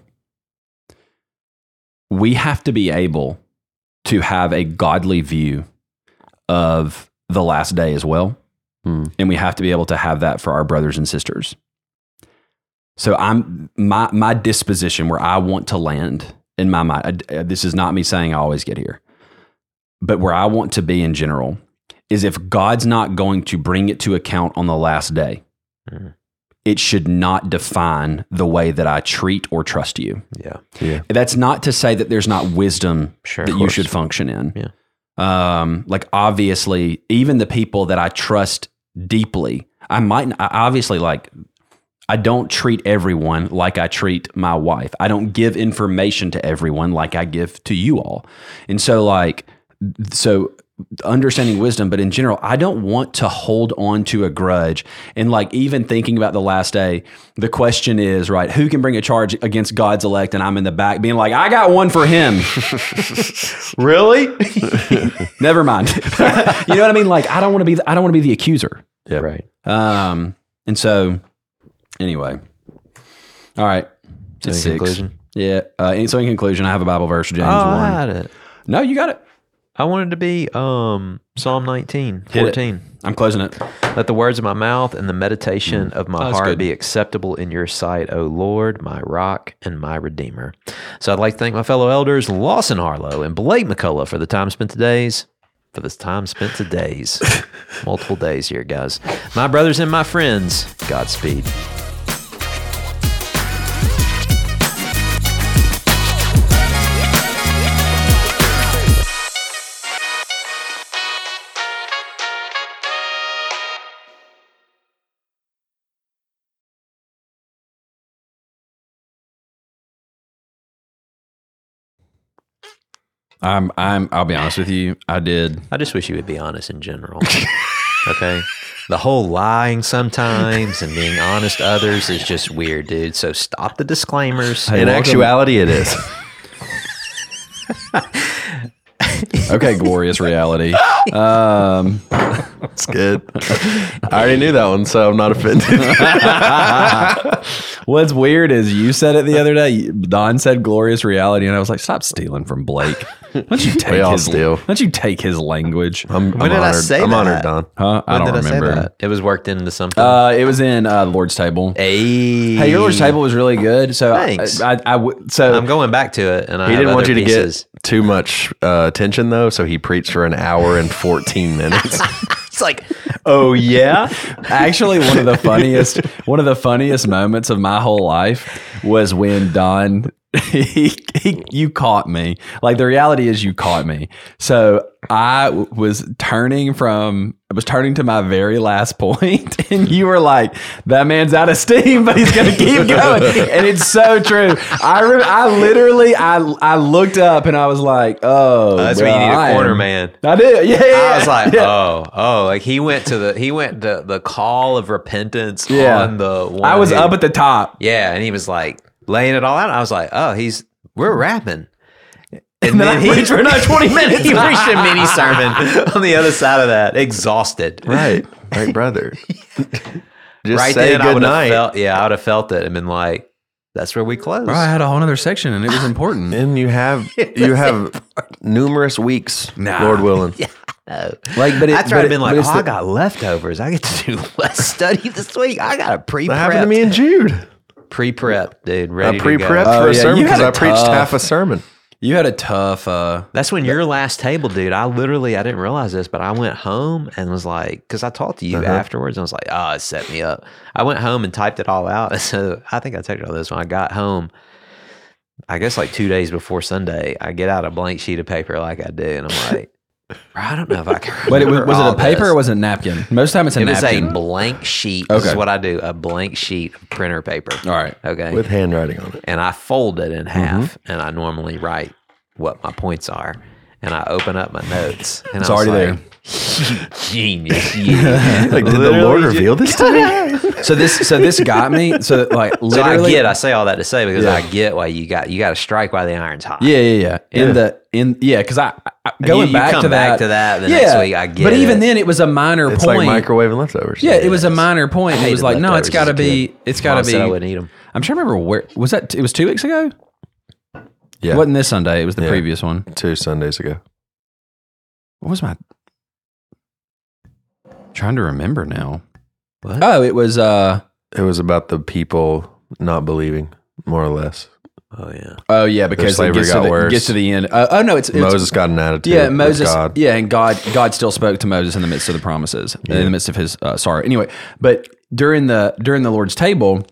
we have to be able to have a godly view of the last day as well. Mm. And we have to be able to have that for our brothers and sisters. So I'm my my disposition where I want to land in my mind. I, this is not me saying I always get here, but where I want to be in general is if God's not going to bring it to account on the last day, mm. it should not define the way that I treat or trust you. Yeah. Yeah. That's not to say that there's not wisdom sure, that you should function in. Yeah. Um, like obviously, even the people that I trust deeply, I might I obviously like, I don't treat everyone like I treat my wife. I don't give information to everyone like I give to you all. And so like, so understanding wisdom, but in general, I don't want to hold on to a grudge. And like even thinking about the last day, the question is, right, who can bring a charge against God's elect? And I'm in the back being like, I got one for him. Really? Never mind. You know what I mean? Like, I don't want to be, the, I don't want to be the accuser. Yeah. Right. Um, and so anyway, all right. So in six. conclusion? Yeah. Uh, so in conclusion, I have a Bible verse, James oh, one. I had it. No, you got it. I wanted to be um, Psalm nineteen, Hit fourteen. It. I'm closing it. Let the words of my mouth and the meditation mm. of my oh, heart good. be acceptable in your sight, O Lord, my rock and my redeemer. So I'd like to thank my fellow elders, Lawson Harlow and Blake McCullough, for the time spent today's for this time spent to days. Multiple days here, guys. My brothers and my friends, Godspeed. I'm I'm I'll be honest with you. I did. I just wish you would be honest in general. Okay? The whole lying sometimes and being honest to others is just weird, dude. So stop the disclaimers. Hey, In welcome- actuality, it is. Okay, glorious reality. Um, It's good. I already knew that one, so I'm not offended. what's weird is you said it the other day. Don said glorious reality, and I was like, stop stealing from Blake. Don't you take all his steal. Don't you take his language? I'm, I'm When did I honored. say I'm that? honored, Don. Huh? I When don't did remember. I say that? It was worked into something. Uh, it was in uh, the Lord's table. hey, Hey, your Lord's table was really good. So I- Thanks. I, I, I w- so I'm going back to it, and I He have didn't want other you to pieces. get too much uh, attention, though, so he preached for an hour and fourteen minutes. It's like, oh yeah. Actually, one of the funniest one of the funniest moments of my whole life was when Don he, he you caught me. Like the reality is you caught me. So I w- was turning from I was turning to my very last point, and you were like, "That man's out of steam, but he's going to keep going." And it's so true. I re- I literally I I looked up and I was like, "Oh, that's bro, when you need I a corner am- man. I did. Yeah, yeah, I was like, yeah. oh, oh, like he went to the he went to the call of repentance Yeah. on the one I was who- up at the top. yeah, and he was like laying it all out. I was like, oh, he's we're rapping. And, then I preached for another twenty minutes. He preached a mini sermon on the other side of that, exhausted. Right. Right, brother. Just right say then, I good would have night. felt, yeah, I would have felt it and been like, that's where we close. Bro, I had a whole other section and it was important. And you have you have numerous weeks, Nah. Lord willing. No. Like, but it, That's but why I've it- been but like, it's oh, the- I got leftovers. I get to do less study this week. I got a pre That happened to me prep, and Jude. pre prep, dude. I Ready pre to prepped go. Oh, for a yeah, sermon you had because a I preached tough- half a sermon. you had a tough. Uh, That's when your last table, dude. I literally, I didn't realize this, but I went home and was like, because I talked to you Uh-huh. afterwards, and I was like, oh, it set me up. I went home and typed it all out. So I think I told you all this when I got home. I guess like two days before Sunday, I get out a blank sheet of paper like I do, and I'm like, I don't know if I can. Wait, it was, remember was it all a paper this. or was it a napkin? Most of the time it's a It was napkin. a blank sheet. This is Okay. what I do: a blank sheet of printer paper. All right. Okay. With handwriting on it. and I fold it in half, Mm-hmm. and I normally write what my points are, and I open up my notes, and It's I was already like, genius. Yeah. Like, did the Literally Lord just- reveal this to me? So this, so this got me. So like So I literally, get. I say all that to say because Yeah. I get why you got you got to strike while the iron's hot. yeah, yeah, yeah. In Yeah. the in yeah, because I, I And going you, you back come to back that to that the yeah, next week. I get but even it. then it was a minor It's point. like microwaving leftovers. yeah, it was a Yes. minor point. I It was hated like no, it's leftovers got to as a be. kid. It's got Mom to said I be. wouldn't eat them. I'm trying to remember where was that. It was two weeks ago. Yeah. It wasn't this Sunday. It was the Yeah. previous one. Two Sundays ago. What was my? Trying to remember now. What? Oh, it was. uh It was about the people not believing, more or less. Oh yeah. Oh yeah, because it slavery gets to, got the, worse. gets to the end. Uh, oh no, it's, it's Moses got an attitude. yeah, with Moses. God. Yeah, and God, God still spoke to Moses in the midst of the promises, in Yeah. the midst of his uh, sorrow. Anyway, but during the during the Lord's table,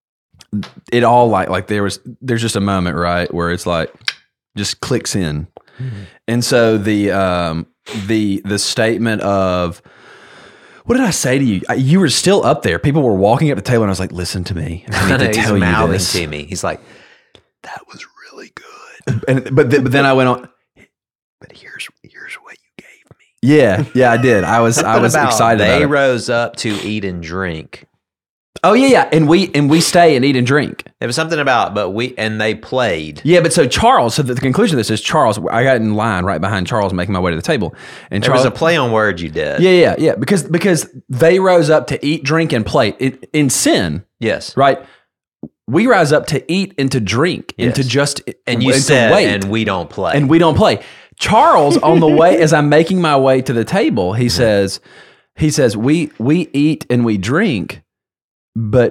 it all like like there was there's just a moment right where it's like just clicks in, and so the um the the statement of. What did I say to you? I- You were still up there. People were walking up the table, and I was like, "Listen to me. I need to He's tell you mouthing this." to me. He's like, that was really good. And but th- but then I went on. But here's here's what you gave me. Yeah, yeah, I did. I was I Something was about excited They about it. rose up to eat and drink. Oh yeah, yeah, and we and we stay and eat and drink. It was something about, but we and they played. Yeah, but so Charles. So the, the conclusion of this is Charles. I got in line right behind Charles, making my way to the table, and There Charles. was a play on words you did. yeah, yeah, yeah. Because because they rose up to eat, drink, and play in, in sin. Yes. Right. We rise up to eat and to drink and to Yes. just And you and to said, wait. and we don't play. and we don't play. Charles, on the way as I'm making my way to the table, he says, he says, we we eat and we drink, but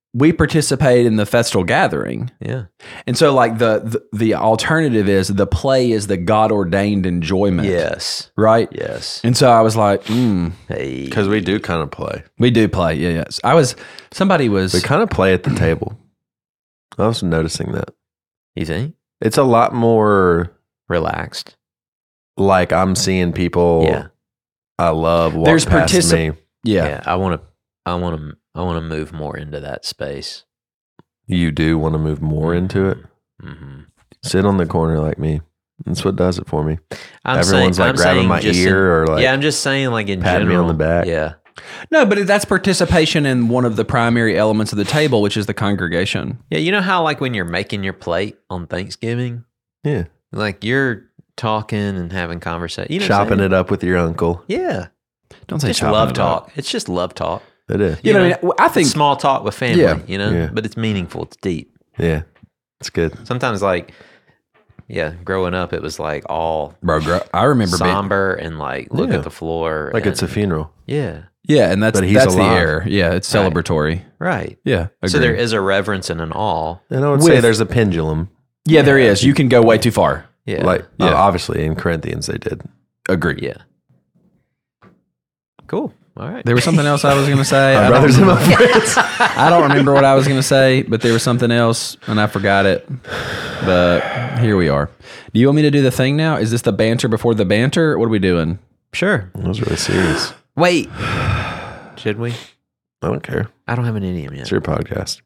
we participate in the festal gathering. Yeah. And so like the, the the alternative is the play is the God ordained enjoyment. Yes. Right? Yes. And so I was like, mm, Hey. Because we do kind of play. we do play. Yeah, yes. I was somebody was We kind of play at the table. I was noticing that. You think? It's a lot more Relaxed. like I'm seeing people Yeah. I love walk There's past particip- me. yeah. Yeah. I want to. I want to. I want to move more into that space. You do want to move more into it. Mm-hmm. Sit on the corner like me. That's what does it for me. I'm Everyone's saying, like I'm grabbing saying my just ear in- or like yeah, I'm just saying like in patting me general. on the back. Yeah. No, but that's participation in one of the primary elements of the table, which is the congregation. Yeah. You know how like when you're making your plate on Thanksgiving, yeah, like you're talking and having conversation, you know, chopping it up with your uncle. Yeah. Don't say Just chopping love it up. talk. It's just love talk. It is. You know, what I mean, I think It's small talk with family, Yeah. you know, Yeah. but it's meaningful. It's deep. Yeah, it's good. Sometimes like, yeah, growing up, it was like all bro, bro, I remember being, somber and like look Yeah. at the floor. Like it's a and- funeral. yeah, yeah, and that's But he's that's the alive. air. Yeah, it's Right. celebratory. right. Yeah, So agree. there is a reverence and an awe. And I would say With- there's a pendulum. yeah, there is. You can go way too far. Yeah, Like Yeah. uh, obviously in Corinthians they did. Agree. yeah. Cool. All right. There was something else I was going to say. My I, brothers don't, and my friends. I don't remember what I was going to say, but there was something else, and I forgot it. But here we are. Do you want me to do the thing now? Is this the banter before the banter? What are we doing? Sure. That was really serious. Wait. Should we? I don't care. I don't have an idiom yet. It's your podcast.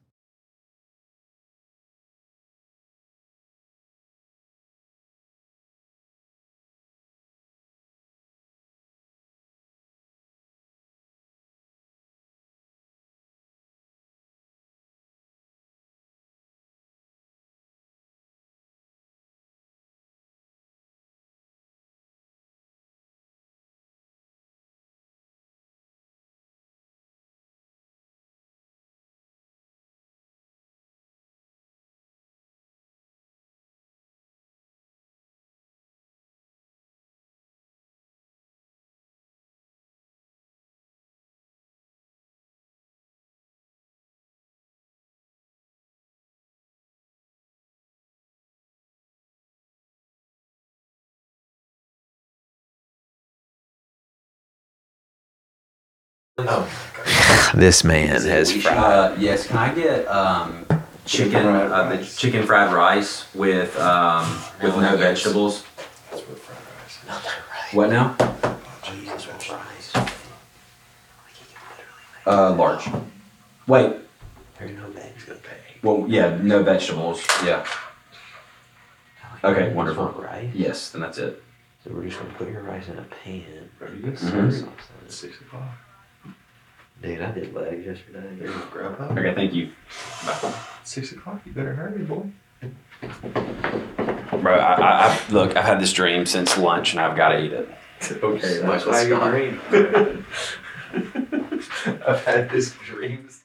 This man has fried. Uh, yes, can I get um, chicken, uh, the chicken fried rice with um, with no vegetables? What now? Uh, large. Wait. Well, yeah, no vegetables. Yeah. Okay, wonderful. Right. Yes, then that's it. So we're just gonna put your rice in a pan. Mhm. Six o'clock. Dude, I did legs yesterday. Grab up. Okay, thank you. Six o'clock. You better hurry, boy. Bro, I, I, I look. I've had this dream since lunch, and I've got to eat it. Okay, That's why you're green. I've had this dream.